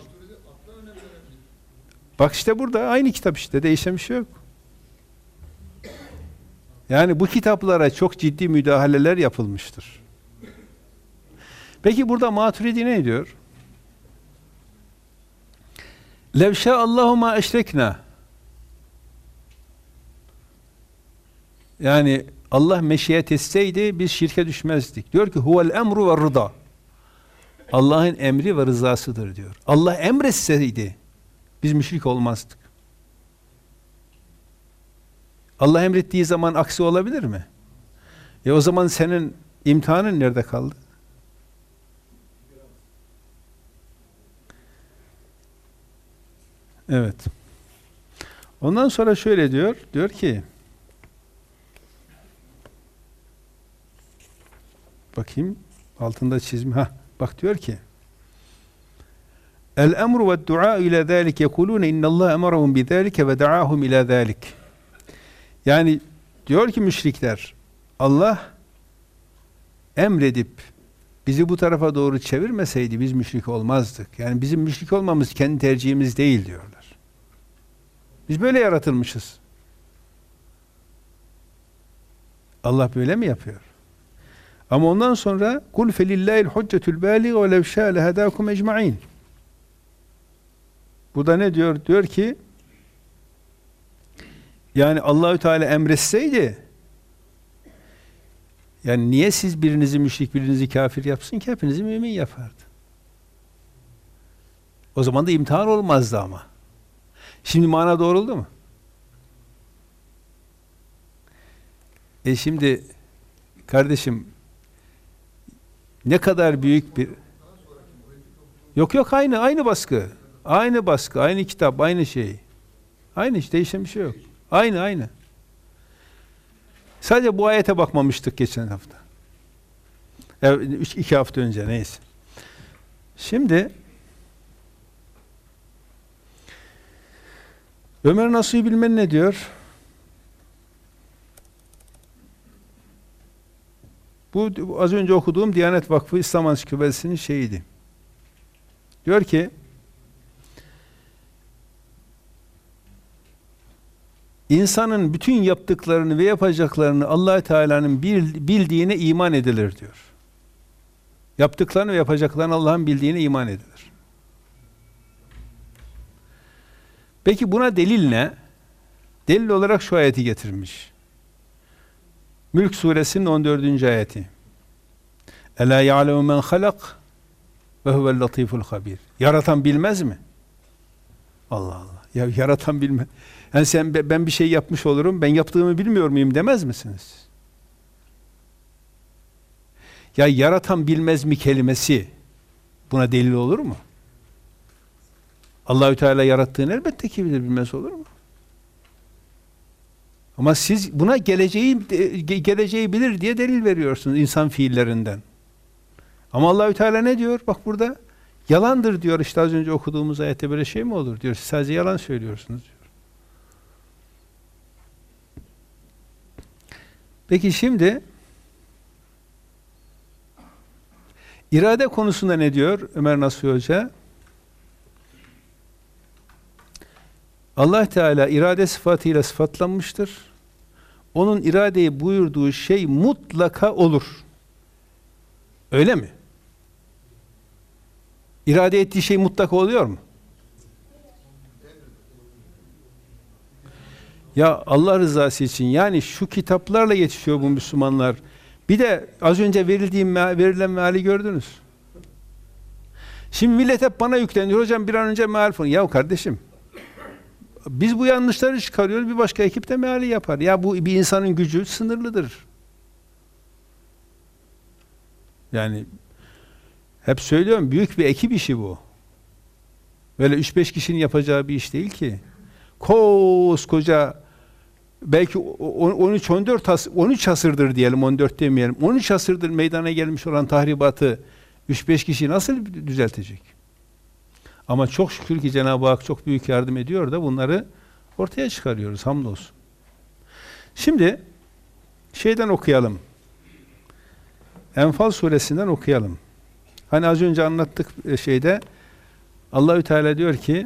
Bak işte burada aynı kitap işte, değişen bir şey yok. Yani bu kitaplara çok ciddi müdahaleler yapılmıştır. Peki burada Maturidi ne diyor? Lev şâ'allâhu mâ eşreknâ. Yani Allah meşiyet etseydi biz şirke düşmezdik. Diyor ki huvel emru ve rıda. Allah'ın emri ve rızasıdır diyor. Allah emretseydi biz müşrik olmazdık. Allah emrettiği zaman aksi olabilir mi? O zaman senin imtihanın nerede kaldı? Evet. Ondan sonra şöyle diyor. Diyor ki bakayım altında çizim. Bak diyor ki el emru ve du'a ila zalik yekulun innallaha emarahum bi zalika ve da'ahum ila zalik. Yani diyor ki müşrikler Allah emredip bizi bu tarafa doğru çevirmeseydi biz müşrik olmazdık. Yani bizim müşrik olmamız kendi tercihimiz değil diyorlar. Biz böyle yaratılmışız. Allah böyle mi yapıyor? Ama ondan sonra kul felillahil hüccetül bâlighe ve lev şâ lehedâkum ecmaîn. Burada ne diyor? Diyor ki yani Allahü Teala emretseydi yani niye siz birinizi müşrik, birinizi kafir yapsın ki? Hepinizi mümin yapardı. O zaman da imtihan olmazdı ama. Şimdi mana doğruldu mu? Şimdi kardeşim ne kadar büyük bir yok aynı baskı. Aynı baskı, aynı kitap, aynı şey. Aynı hiç değişen bir şey yok. Aynı. Sadece bu ayete bakmamıştık geçen hafta. Evet, 2 hafta önce neyse. Şimdi Ömer Nasuhi Bilmen ne diyor? Bu az önce okuduğum Diyanet Vakfı İslam Ansiklopedisi'nin şeyiydi. Diyor ki İnsanın bütün yaptıklarını ve yapacaklarını Allah Teala'nın bildiğine iman edilir diyor. Yaptıklarını ve yapacaklarını Allah'ın bildiğine iman edilir. Peki buna delil ne? Delil olarak şu ayeti getirmiş. Mülk suresinin 14. ayeti. Ela ya'lemu men halak ve huvel latiful habir. Yaratan bilmez mi? Allah Allah. Ya yaratan bilmez. Yani ben bir şey yapmış olurum, ben yaptığımı bilmiyor muyum demez misiniz? Ya yaratan bilmez mi kelimesi buna delil olur mu? Allahü Teala yarattığını elbette ki bilir, bilmez olur mu? Ama siz buna geleceği bilir diye delil veriyorsunuz insan fiillerinden. Ama Allahü Teala ne diyor? Bak burada yalandır diyor. İşte az önce okuduğumuz ayette böyle şey mi olur diyor. Siz sadece yalan söylüyorsunuz diyor. Peki şimdi irade konusunda ne diyor Ömer Nasuhi Hoca? Allah Teala irade sıfatıyla sıfatlanmıştır. Onun iradeyi buyurduğu şey mutlaka olur. Öyle mi? İrade ettiği şey mutlaka oluyor mu? Ya Allah rızası için yani şu kitaplarla yetişiyor bu Müslümanlar. Bir de az önce verilen meali gördünüz. Şimdi millet hep bana yükleniyor. Hocam bir an önce meal falan. Ya kardeşim biz bu yanlışları çıkarıyoruz. Bir başka ekip de meali yapar. Ya bu bir insanın gücü sınırlıdır. Yani hep söylüyorum büyük bir ekip işi bu. Böyle 3-5 kişinin yapacağı bir iş değil ki. Koskoca belki 13 asırdır diyelim, 14 demeyelim. 13 asırdır meydana gelmiş olan tahribatı 3-5 kişi nasıl düzeltecek? Ama çok şükür ki Cenab-ı Hak çok büyük yardım ediyor da bunları ortaya çıkarıyoruz hamdolsun. Şimdi şeyden okuyalım. Enfal suresinden okuyalım. Hani az önce anlattık şeyde Allahü Teala diyor ki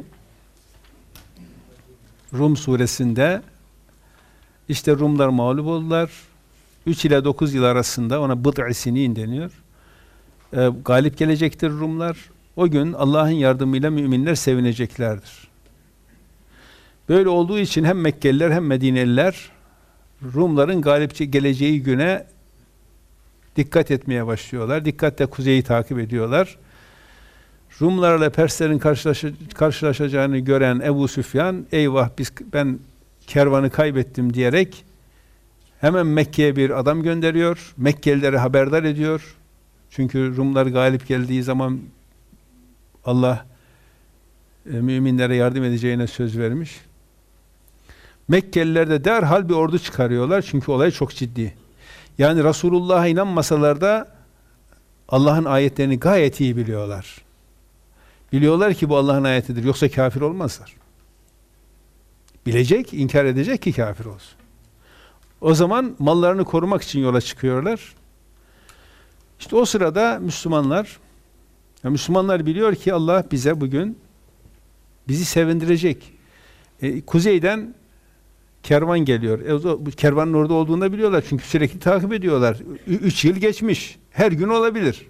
Rum suresinde işte Rumlar mağlup oldular. 3 ile 9 yıl arasında ona bıd'i sinin deniyor. Galip gelecektir Rumlar. O gün Allah'ın yardımıyla müminler sevineceklerdir. Böyle olduğu için hem Mekkeliler hem Medineliler Rumların galip geleceği güne dikkat etmeye başlıyorlar. Dikkatle kuzeyi takip ediyorlar. Rumlarla Perslerin karşılaşacağını gören Ebu Süfyan, eyvah ben kervanı kaybettim diyerek hemen Mekke'ye bir adam gönderiyor. Mekkelileri haberdar ediyor. Çünkü Rumlar galip geldiği zaman Allah müminlere yardım edeceğine söz vermiş. Mekkeliler de derhal bir ordu çıkarıyorlar. Çünkü olay çok ciddi. Yani Resulullah'a inanmasalar da Allah'ın ayetlerini gayet iyi biliyorlar. Biliyorlar ki bu Allah'ın ayetidir. Yoksa kafir olmazlar. Bilecek, inkar edecek ki kafir olsun. O zaman mallarını korumak için yola çıkıyorlar. İşte o sırada Müslümanlar biliyor ki Allah bize bugün bizi sevindirecek. Kuzeyden kervan geliyor. Bu kervanın orada olduğunu da biliyorlar. Çünkü sürekli takip ediyorlar. 3 yıl geçmiş. Her gün olabilir.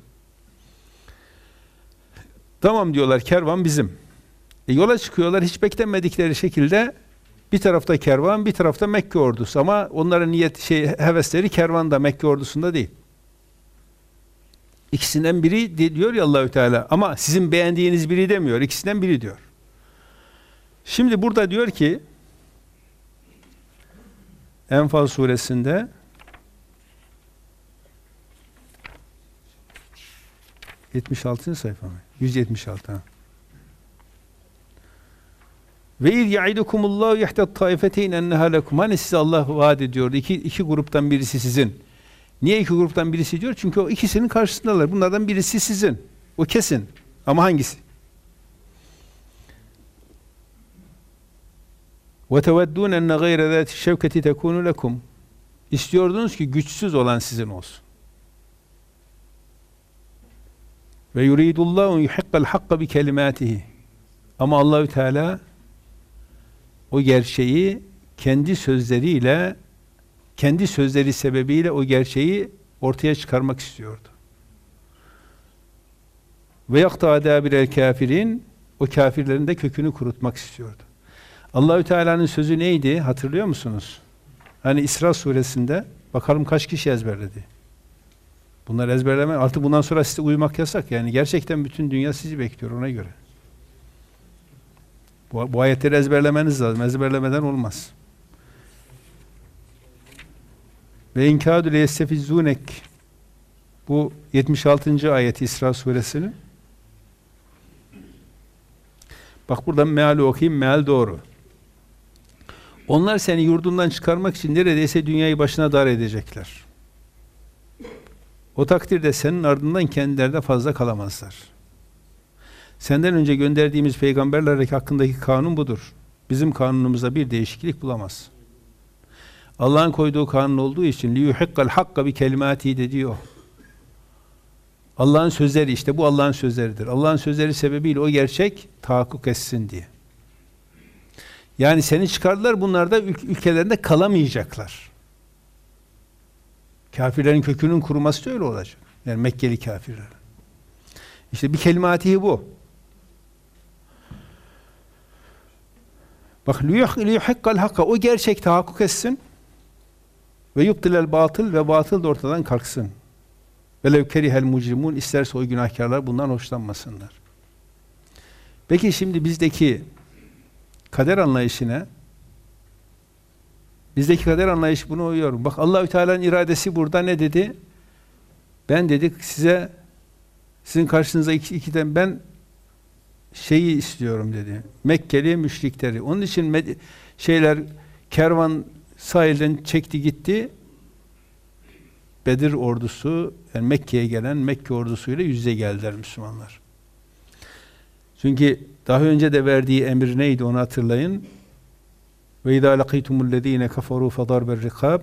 Tamam diyorlar, kervan bizim. Yola çıkıyorlar hiç beklenmedikleri şekilde. Bir tarafta kervan, bir tarafta Mekke ordusu. Ama onların hevesleri kervanda, Mekke ordusunda değil. İkisinden biri diyor ya Allahü Teala. Ama sizin beğendiğiniz biri demiyor. İkisinden biri diyor. Şimdi burada diyor ki Enfal suresinde 76. sayfa mı? 176. Ve iz ya'idukumullahu ihdat taifeteyn enneha lekum. Hani size Allah vaat ediyordu. İki gruptan birisi sizin. Niye iki gruptan birisi diyor? Çünkü o ikisinin karşısındalar. Bunlardan birisi sizin. O kesin. Ama hangisi? Ve teveddûn enne gayre zâti şevketi tekûnü lekum. İstiyordunuz ki güçsüz olan sizin olsun. Ve yuridullahu yuhiqqal hakka bi kelimatihi. Ama Allahü Teala o gerçeği kendi sözleri sebebiyle o gerçeği ortaya çıkarmak istiyordu. Ve yakta dabirel kafirin, o kafirlerin de kökünü kurutmak istiyordu. Allahü Teala'nın sözü neydi? Hatırlıyor musunuz? Hani İsra suresinde bakalım kaç kişi ezberledi? Bunlar ezberleme. Artık bundan sonra size uyumak yasak. Yani gerçekten bütün dünya sizi bekliyor ona göre. Bu ayetleri ezberlemeniz lazım. Ezberlemeden olmaz. Ve inkâdü leyestefizûnek. Bu 76. ayeti İsra suresinin. Bak buradan meali okuyayım. Meal doğru. Onlar seni yurdundan çıkarmak için neredeyse dünyayı başına dar edecekler. O takdirde senin ardından kendileri de fazla kalamazlar. Senden önce gönderdiğimiz peygamberler hakkındaki kanun budur. Bizim kanunumuzda bir değişiklik bulamaz. Allah'ın koyduğu kanun olduğu için liyuhiqqal hakka bi kelimatihi de diyor. Allah'ın sözleri, işte bu Allah'ın sözleridir. Allah'ın sözleri sebebiyle o gerçek tahakkuk etsin diye. Yani seni çıkardılar, bunlar da ülkelerinde kalamayacaklar. Kafirlerin kökünün kuruması da öyle olacak. Yani Mekkeli kafirler. İşte bir kelimatihi bu. Bak liyuhiqqal hakka, o gerçek tahakkuk etsin ve yubtilel batıl, ve batıl da ortadan kalksın. Velev kerihel mucrimun, isterse o günahkarlar bundan hoşlanmasınlar. Peki şimdi bizdeki kader anlayışı buna uyuyor. Bak Allahü Teala'nın iradesi burada ne dedi? Ben dedik size, sizin karşınıza ikiden ben şeyi istiyorum dedi. Mekkeli müşrikleri. Onun için kervan sahilden çekti gitti. Bedir ordusu, yani Mekke'ye gelen Mekke ordusuyla yüz yüze geldiler Müslümanlar. Çünkü daha önce de verdiği emir neydi onu hatırlayın. Ve izâ lakîtumullezîne kaferû fedârber rikâb,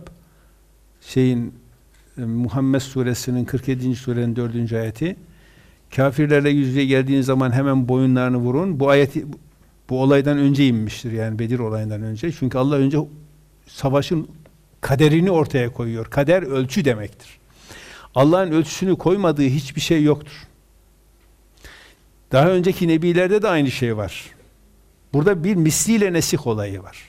Muhammed suresinin 47. surenin 4. ayeti. Kafirlerle yüz yüze geldiğiniz zaman hemen boyunlarını vurun. Bu olaydan önce inmiştir, yani Bedir olayından önce. Çünkü Allah önce savaşın kaderini ortaya koyuyor. Kader ölçü demektir. Allah'ın ölçüsünü koymadığı hiçbir şey yoktur. Daha önceki nebilerde de aynı şey var. Burada bir misliyle nesih olayı var.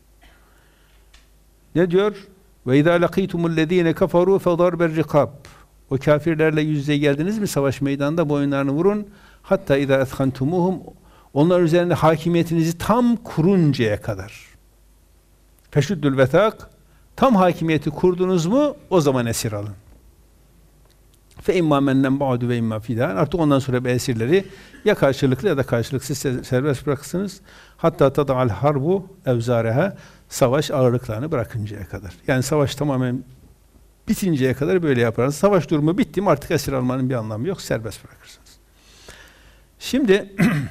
Ne diyor? Ve izâ lakîtumullezîne kaferû fedârber rikâb. O kafirlerle yüz yüze geldiniz mi savaş meydanında boyunlarını vurun. Hatta izâ ethkhantumuhum, onlar üzerinde hakimiyetinizi tam kuruncaya kadar. Feşuddül vetâk, tam hakimiyeti kurdunuz mu o zaman esir alın. Fe immâ mennen ba'du ve immâ fidân. Artık ondan sonra bir esirleri ya karşılıklı ya da karşılıksız serbest bırakırsınız. Hatta tada'al harbu evzâreha, savaş ağırlıklarını bırakıncaya kadar. Yani savaş tamamen bitinceye kadar böyle yaparsınız. Savaş durumu bitti mi artık esir almanın bir anlamı yok. Serbest bırakırsınız. Şimdi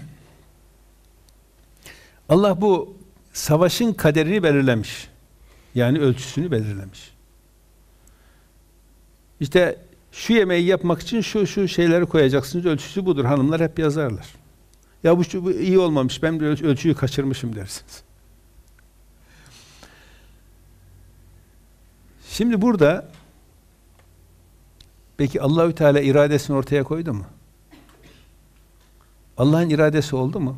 Allah bu savaşın kaderini belirlemiş. Yani ölçüsünü belirlemiş. İşte şu yemeği yapmak için şu şeyleri koyacaksınız, ölçüsü budur. Hanımlar hep yazarlar. Ya bu iyi olmamış, ben bir ölçüyü kaçırmışım dersiniz. Şimdi burada peki Allahü Teala iradesini ortaya koydu mu? Allah'ın iradesi oldu mu?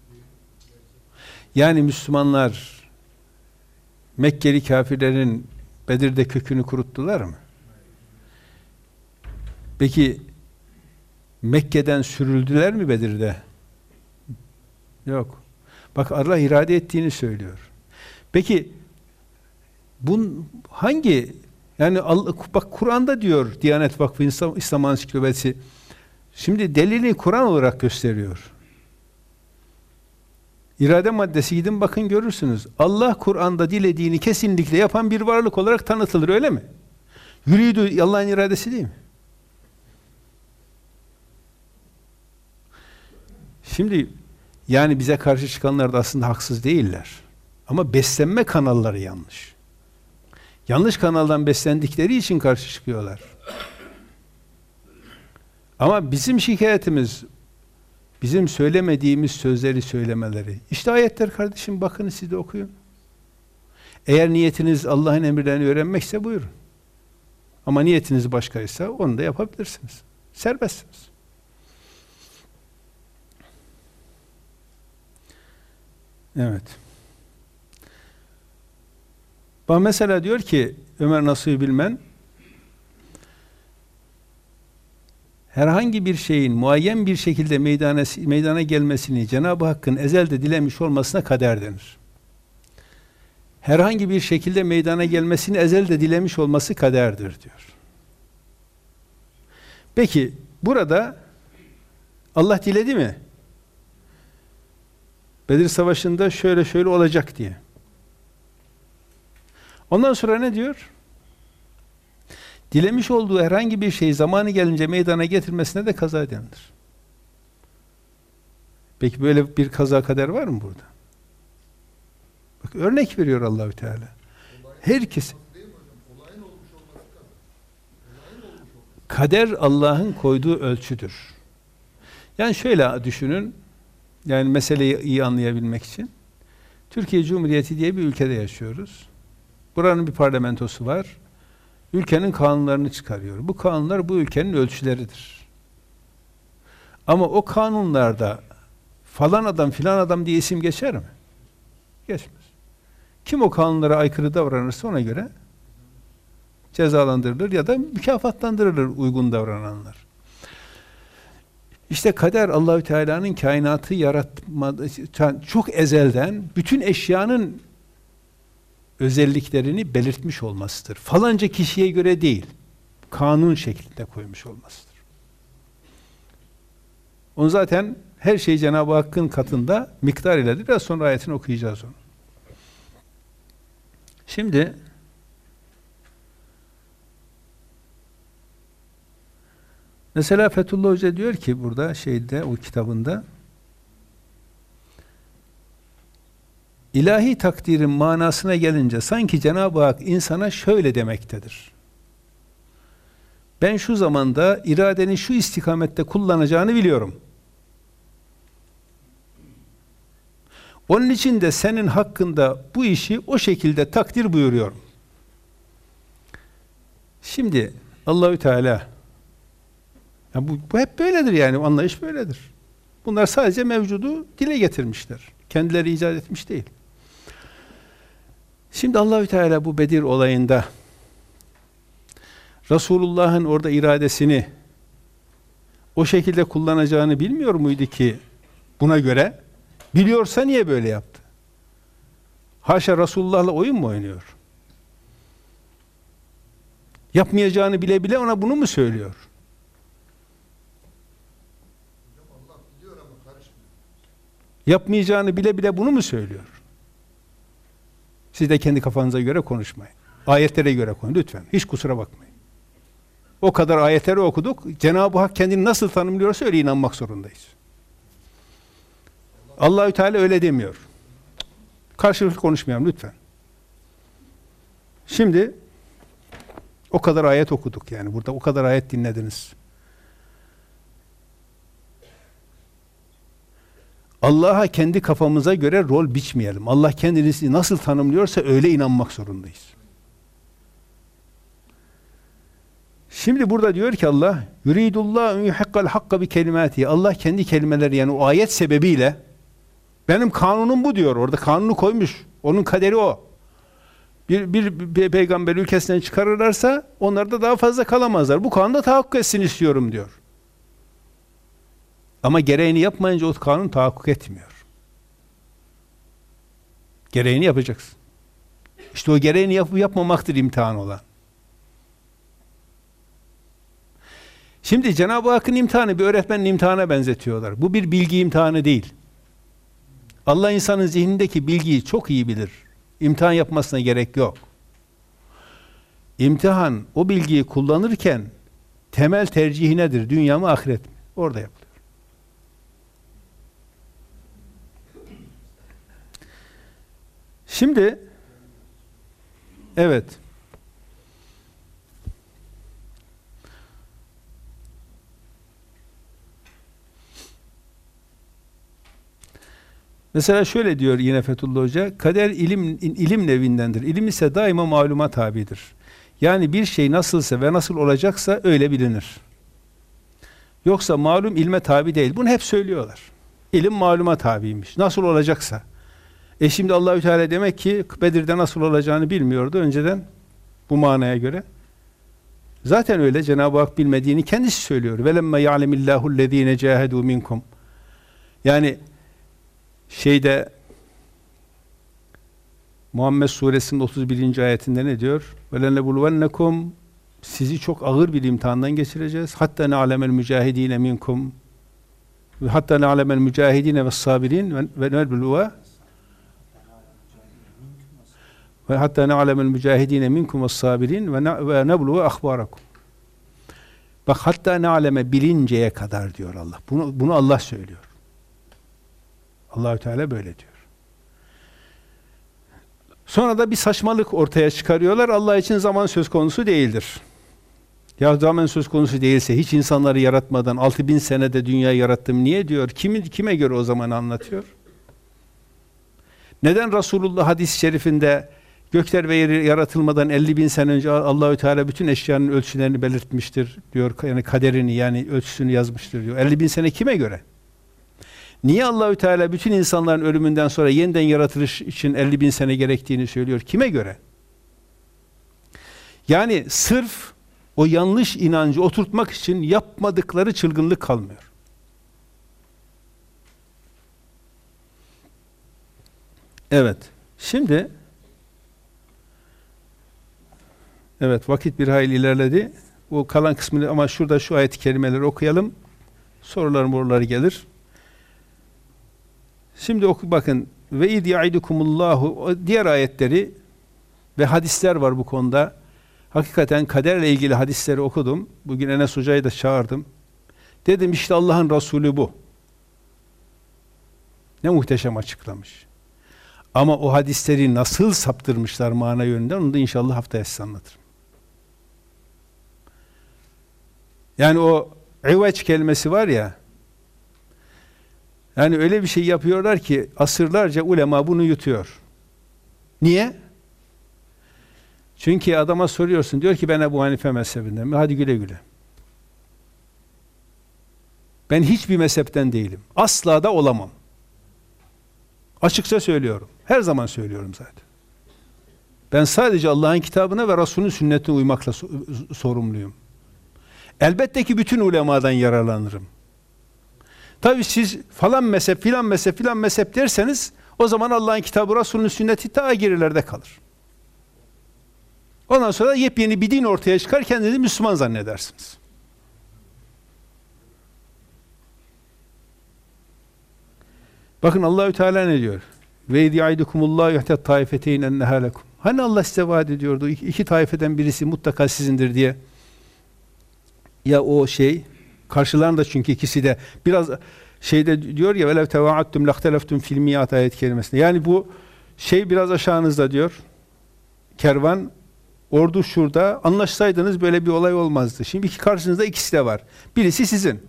Yani Müslümanlar Mekkeli kafirlerin Bedir'de kökünü kuruttular mı? Peki Mekke'den sürüldüler mi Bedir'de? Yok. Bak Allah irade ettiğini söylüyor. Peki hangi yani bak Kur'an'da diyor Diyanet Vakfı İslam Ansiklopedisi. Şimdi delili Kur'an olarak gösteriyor. İrade maddesi gidin bakın görürsünüz. Allah Kur'an'da dilediğini kesinlikle yapan bir varlık olarak tanıtılır, öyle mi? Yürüydü Allah'ın iradesi değil mi? Şimdi yani bize karşı çıkanlar da aslında haksız değiller. Ama beslenme kanalları yanlış. Yanlış kanaldan beslendikleri için karşı çıkıyorlar. Ama bizim şikayetimiz bizim söylemediğimiz sözleri söylemeleri. İşte ayetler kardeşim, bakın siz de okuyun. Eğer niyetiniz Allah'ın emirlerini öğrenmekse buyurun. Ama niyetiniz başkaysa onu da yapabilirsiniz. Serbestsiniz. Evet. Bak mesela diyor ki Ömer Nasuhi Bilmen, herhangi bir şeyin muayyen bir şekilde meydana gelmesini Cenab-ı Hakk'ın ezelde dilemiş olmasına kader denir. Herhangi bir şekilde meydana gelmesini ezelde dilemiş olması kaderdir diyor. Peki burada Allah diledi mi? Bedir Savaşı'nda şöyle olacak diye. Ondan sonra ne diyor? Dilemiş olduğu herhangi bir şeyi zamanı gelince meydana getirmesine de kaza denilir. Peki böyle bir kaza kader var mı burada? Bak örnek veriyor Allahü Teala. Herkes kader Allah'ın koyduğu ölçüdür. Yani şöyle düşünün. Yani meseleyi iyi anlayabilmek için. Türkiye Cumhuriyeti diye bir ülkede yaşıyoruz. Buranın bir parlamentosu var. Ülkenin kanunlarını çıkarıyor. Bu kanunlar bu ülkenin ölçüleridir. Ama o kanunlarda falan adam filan adam diye isim geçer mi? Geçmez. Kim o kanunlara aykırı davranırsa ona göre cezalandırılır ya da mükafatlandırılır uygun davrananlar. İşte kader Allahü Teala'nın kainatı yaratmadı, çok ezelden bütün eşyanın özelliklerini belirtmiş olmasıdır. Falanca kişiye göre değil, kanun şeklinde koymuş olmasıdır. Onu zaten her şey Cenab-ı Hakk'ın katında miktar iledir. Biraz sonra ayetini okuyacağız onu. Şimdi mesela Fethullah Hoca diyor ki burada o kitabında ilahi takdirin manasına gelince sanki Cenab-ı Hak insana şöyle demektedir. Ben şu zamanda iradeni şu istikamette kullanacağını biliyorum. Onun için de senin hakkında bu işi o şekilde takdir buyuruyorum. Şimdi Allahü Teala ya bu hep böyledir yani, anlayış böyledir. Bunlar sadece mevcudu dile getirmişler. Kendileri icat etmiş değil. Şimdi Allahü Teala bu Bedir olayında Resulullah'ın orada iradesini o şekilde kullanacağını bilmiyor muydu ki buna göre? Biliyorsa niye böyle yaptı? Haşa, Resulullah'la oyun mu oynuyor? Yapmayacağını bile bile ona bunu mu söylüyor? Yapmayacağını bile bile bunu mu söylüyor? Siz de kendi kafanıza göre konuşmayın. Ayetlere göre konuşun lütfen. Hiç kusura bakmayın. O kadar ayetleri okuduk. Cenab-ı Hak kendini nasıl tanımlıyorsa öyle inanmak zorundayız. Allahü Teala öyle demiyor. Karşılıklı konuşmayalım lütfen. Şimdi O kadar ayet okuduk yani. Burada o kadar ayet dinlediniz. Allah'a kendi kafamıza göre rol biçmeyelim. Allah kendini nasıl tanımlıyorsa öyle inanmak zorundayız. Şimdi burada diyor ki Allah, yuridullahu yuhiqqal hakka bi kelimatihi. Allah kendi kelimeleri, yani o ayet sebebiyle, benim kanunum bu diyor. Orada kanunu koymuş. Onun kaderi o. Bir peygamber ülkesinden çıkarırlarsa onlar da daha fazla kalamazlar. Bu kanunda tahakkuk etsin istiyorum diyor. Ama gereğini yapmayınca o kanun tahakkuk etmiyor. Gereğini yapacaksın. İşte o gereğini yapıp yapmamaktır imtihan olan. Şimdi Cenab-ı Hakk'ın imtihanı bir öğretmenin imtihanına benzetiyorlar. Bu bir bilgi imtihanı değil. Allah insanın zihnindeki bilgiyi çok iyi bilir. İmtihan yapmasına gerek yok. İmtihan o bilgiyi kullanırken temel tercihi nedir? Dünya mı, ahiret mi? Orada yapılıyor. Şimdi evet. Mesela şöyle diyor yine Fethullah Hoca, kader ilim nevindendir. İlim ise daima maluma tabidir. Yani bir şey nasılsa ve nasıl olacaksa öyle bilinir. Yoksa malum ilme tabi değil. Bunu hep söylüyorlar. İlim maluma tabiymiş. Nasıl olacaksa. Şimdi Allahü Teala demek ki Bedir'de nasıl olacağını bilmiyordu önceden bu manaya göre. Zaten öyle, Cenab-ı Hak bilmediğini kendisi söylüyor. Velemme ya'lemillahu llezine cahedu minkum. Yani Muhammed Suresinin 31. ayetinde ne diyor? وَلَنَّبُلُوَنَّكُمْ Sizi çok ağır bir imtihandan geçireceğiz. Hatta na'lemel mücahidine minkum. Hatta na'lemel mücahidine ve's-sabirin ve nebluva ve hatta na'lemel mücahidine minkum ve's-sabirin ve nebluva ahbarakum. Bak, hatta na'leme bilinceye kadar diyor Allah. Bunu Allah söylüyor. Allahü Teala böyle diyor. Sonra da bir saçmalık ortaya çıkarıyorlar. Allah için zaman söz konusu değildir. Ya zaman söz konusu değilse hiç insanları yaratmadan 6000 senede dünyayı yarattım niye diyor? Kime göre o zaman anlatıyor? Neden Resulullah hadis-i şerifinde gökler ve yeri yaratılmadan 50.000 sene önce Allahü Teala bütün eşyanın ölçülerini belirtmiştir diyor. Yani kaderini, yani ölçüsünü yazmıştır diyor. 50.000 sene kime göre? Niye Allahü Teala bütün insanların ölümünden sonra yeniden yaratılış için 50.000 sene gerektiğini söylüyor? Kime göre? Yani sırf o yanlış inancı oturtmak için yapmadıkları çılgınlık kalmıyor. Evet. Şimdi evet, vakit bir hayli ilerledi. O kalan kısmını ama şurada şu ayet-i kerimeleri okuyalım. Soruları gelir. Şimdi bakın, ve id yaidukumullahu, diğer ayetleri ve hadisler var bu konuda. Hakikaten kaderle ilgili hadisleri okudum. Bugün Enes Hoca'yı da çağırdım. Dedim işte Allah'ın Resulü bu. Ne muhteşem açıklamış. Ama o hadisleri nasıl saptırmışlar mana yönünden, onu da inşallah haftaya size anlatırım. Yani o iveç kelimesi var ya, yani öyle bir şey yapıyorlar ki asırlarca ulema bunu yutuyor. Niye? Çünkü adama soruyorsun, diyor ki ben Ebu Hanife mezhebinden. Hadi güle güle. Ben hiçbir mezhepten değilim. Asla da olamam. Açıkça söylüyorum. Her zaman söylüyorum zaten. Ben sadece Allah'ın kitabına ve Resulünün sünnetine uymakla sorumluyum. Elbette ki bütün ulemadan yararlanırım. Tabii siz falan mezhep, filan mezhep, filan mezhep derseniz o zaman Allah'ın kitabı, Resulünün sünneti ta gerilerde kalır. Ondan sonra yepyeni bir din ortaya çıkar, kendinizi Müslüman zannedersiniz. Bakın Allahü Teala ne diyor? Ve yaidukumullahu yuhtet taifeteyn enneha lekum. Hani Allah size vaat ediyordu, iki taifeden birisi mutlaka sizindir diye. Ya o karşılarında, çünkü ikisi de biraz diyor ya velev tevaattum lahteleftum fil miyat ayet kelimesinde. Yani bu biraz aşağınızda diyor. Kervan ordu şurada, anlaşsaydınız böyle bir olay olmazdı. Şimdi karşınızda ikisi de var. Birisi sizin.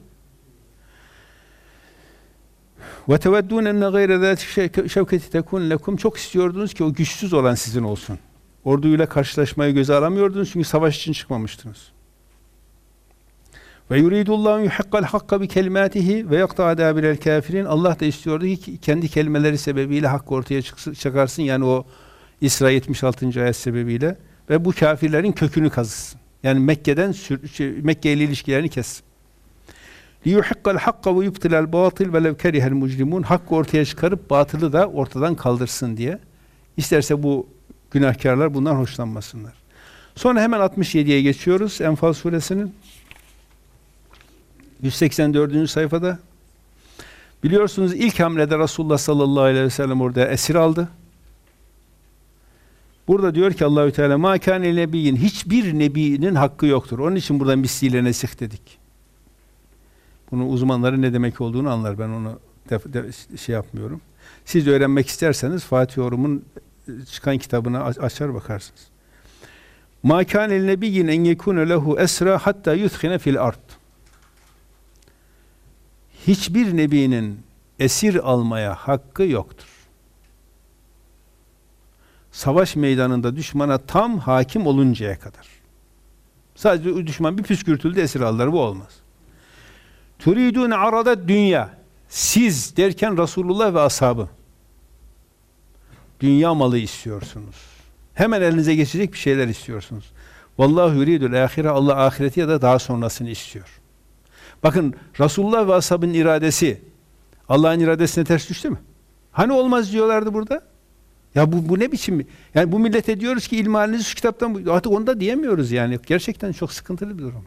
وَتَوَدُّونَ اَنَّ غَيْرَ ذَاتِ شَوْكَةِ تَكُونَ لَكُمْ Çok istiyordunuz ki o güçsüz olan sizin olsun. Orduyla karşılaşmayı göze alamıyordunuz çünkü savaş için çıkmamıştınız. Ve yuridullahu yuhiqqal hakka bi kelimatihi ve yaqta dabirel kafirin. Allah da istiyordu ki kendi kelimeleri sebebiyle hak ortaya çıkarsın. Yani o İsra 76. ayet sebebiyle ve bu kafirlerin kökünü kazısın. Yani Mekke ile ilişkilerini kessin. Liyuhiqqal hakka ve yubtilal batil ve lev kerihel mucrimun. Hakkı ortaya çıkarıp batılı da ortadan kaldırsın diye. İsterse bu günahkarlar bundan hoşlanmasınlar. Sonra hemen 67'ye geçiyoruz Enfal suresinin 184. sayfada. Biliyorsunuz ilk hamlede Resulullah sallallahu aleyhi ve sellem orada esir aldı. Burada diyor ki Allahü Teala ma kâne nebiyyin, hiçbir nebinin hakkı yoktur. Onun için burada misliyle nesih dedik. Bunun uzmanları ne demek olduğunu anlar. Ben onu şey yapmıyorum. Siz öğrenmek isterseniz Fatih Orum'un çıkan kitabına açar bakarsınız. Ma kâne nebiyyin en yekûne lehu esra hatta yuthkhine fil ard. Hiçbir nebinin esir almaya hakkı yoktur. Savaş meydanında düşmana tam hakim oluncaya kadar. Sadece düşman bir püskürtüldü, esir aldılar, bu olmaz. Turidun aradat dünya. Siz derken Resulullah ve ashabı. Dünya malı istiyorsunuz. Hemen elinize geçecek bir şeyler istiyorsunuz. Vallahu yuridul ahire. Allah ahireti ya da daha sonrasını istiyor. Bakın Resulullah ve ashabın iradesi Allah'ın iradesine ters düştü mü? Hani olmaz diyorlardı burada? Ya bu ne biçim? Yani bu millete diyoruz ki ilmihalinizi şu kitaptan, artık onu da diyemiyoruz yani. Gerçekten çok sıkıntılı bir durum.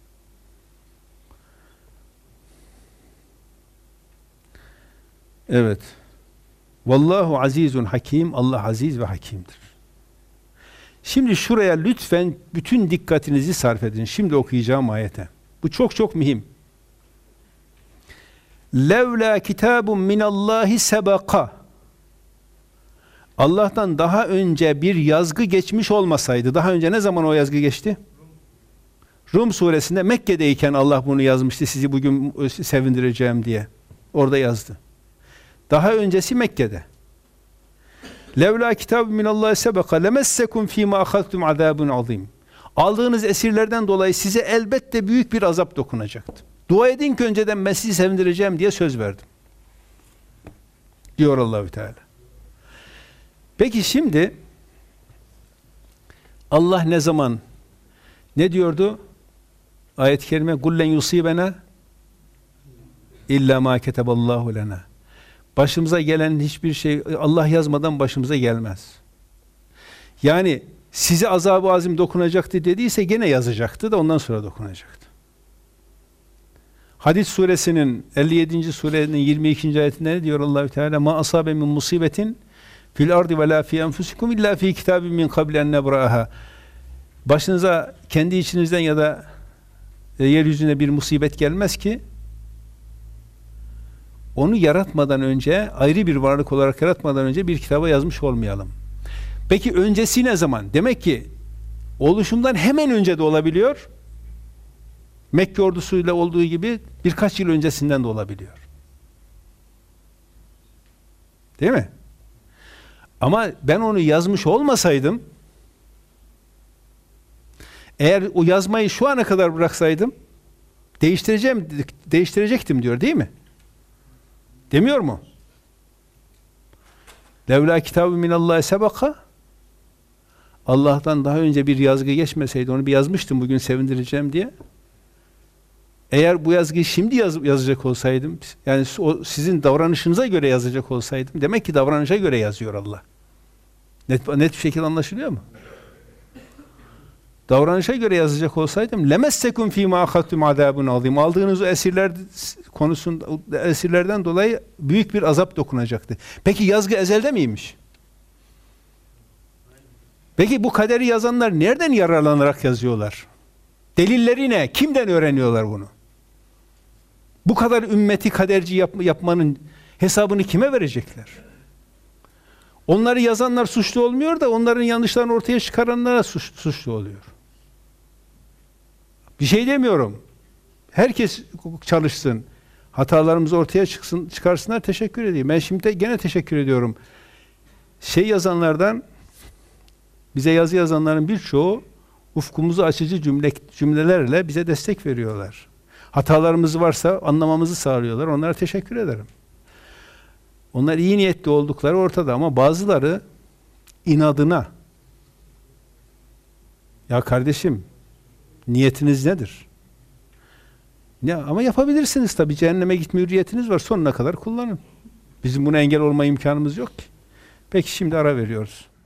Evet. Vallahu azizun hakim. Allah aziz ve hakimdir. Şimdi şuraya lütfen bütün dikkatinizi sarf edin. Şimdi okuyacağım ayete. Bu çok çok mühim. Levla kitabun minallahi sebeka. Allah'tan daha önce bir yazgı geçmiş olmasaydı, daha önce ne zaman o yazgı geçti? Rum suresinde Mekke'deyken Allah bunu yazmıştı, sizi bugün sevindireceğim diye. Orada yazdı. Daha öncesi Mekke'de. Levla kitabun minallahi sebeka lemessekum fîmâ ahadtum azâbun azîm. Aldığınız esirlerden dolayı size elbette büyük bir azap dokunacaktı. Dua edin ki önceden ben sizi sevindireceğim diye söz verdim. Diyor Allahü Teala. Peki şimdi Allah ne zaman ne diyordu? Ayet-i kerime kullen yusibena illa ma keteballahu lena. Başımıza gelen hiçbir şey Allah yazmadan başımıza gelmez. Yani size azab-ı azim dokunacaktı dediyse gene yazacaktı da ondan sonra dokunacaktı. Hadid suresinin 57. surenin 22. ayetinde ne diyor Allahü Teala? Ma asabe min musibetin fil ardi ve la fi enfusikum illa fi kitabin min qabli en nebraha. Başınıza kendi içinizden ya da yeryüzüne bir musibet gelmez ki onu yaratmadan önce, ayrı bir varlık olarak yaratmadan önce bir kitaba yazmış olmayalım. Peki öncesi ne zaman? Demek ki oluşumdan hemen önce de olabiliyor. Mekke ordusuyla olduğu gibi birkaç yıl öncesinden de olabiliyor. Değil mi? Ama ben onu yazmış olmasaydım, eğer o yazmayı şu ana kadar bıraksaydım, değiştirecektim diyor, değil mi? Demiyor mu? Levla kitabı minallahi sebeka. Allah'tan daha önce bir yazgı geçmeseydi, onu bir yazmıştım bugün sevindireceğim diye. Eğer bu yazgıyı şimdi yazacak olsaydım, yani sizin davranışınıza göre yazacak olsaydım, demek ki davranışa göre yazıyor Allah. Net bir şekilde anlaşılıyor mu? Davranışa göre yazacak olsaydım, lemessekum fîmâ ahadtum azâbun azîm. Aldığınız o esirler konusunda, esirlerden dolayı büyük bir azap dokunacaktı. Peki yazgı ezelde miymiş? Peki bu kaderi yazanlar nereden yararlanarak yazıyorlar? Delilleri ne? Kimden öğreniyorlar bunu? Bu kadar ümmeti kaderci yapmanın hesabını kime verecekler? Onları yazanlar suçlu olmuyor da onların yanlışlarını ortaya çıkaranlara suçlu oluyor. Bir şey demiyorum. Herkes çalışsın. Hatalarımız ortaya çıkarsınlar, teşekkür edeyim. Ben şimdi gene teşekkür ediyorum. Yazanlardan, bize yazı yazanların birçoğu ufkumuzu açıcı cümlelerle bize destek veriyorlar. Hatalarımız varsa anlamamızı sağlıyorlar. Onlara teşekkür ederim. Onlar iyi niyetli oldukları ortada ama bazıları inadına, ya kardeşim niyetiniz nedir? Ama yapabilirsiniz tabii. Cehenneme gitme hürriyetiniz var. Sonuna kadar kullanın. Bizim buna engel olma imkanımız yok ki. Peki şimdi ara veriyoruz.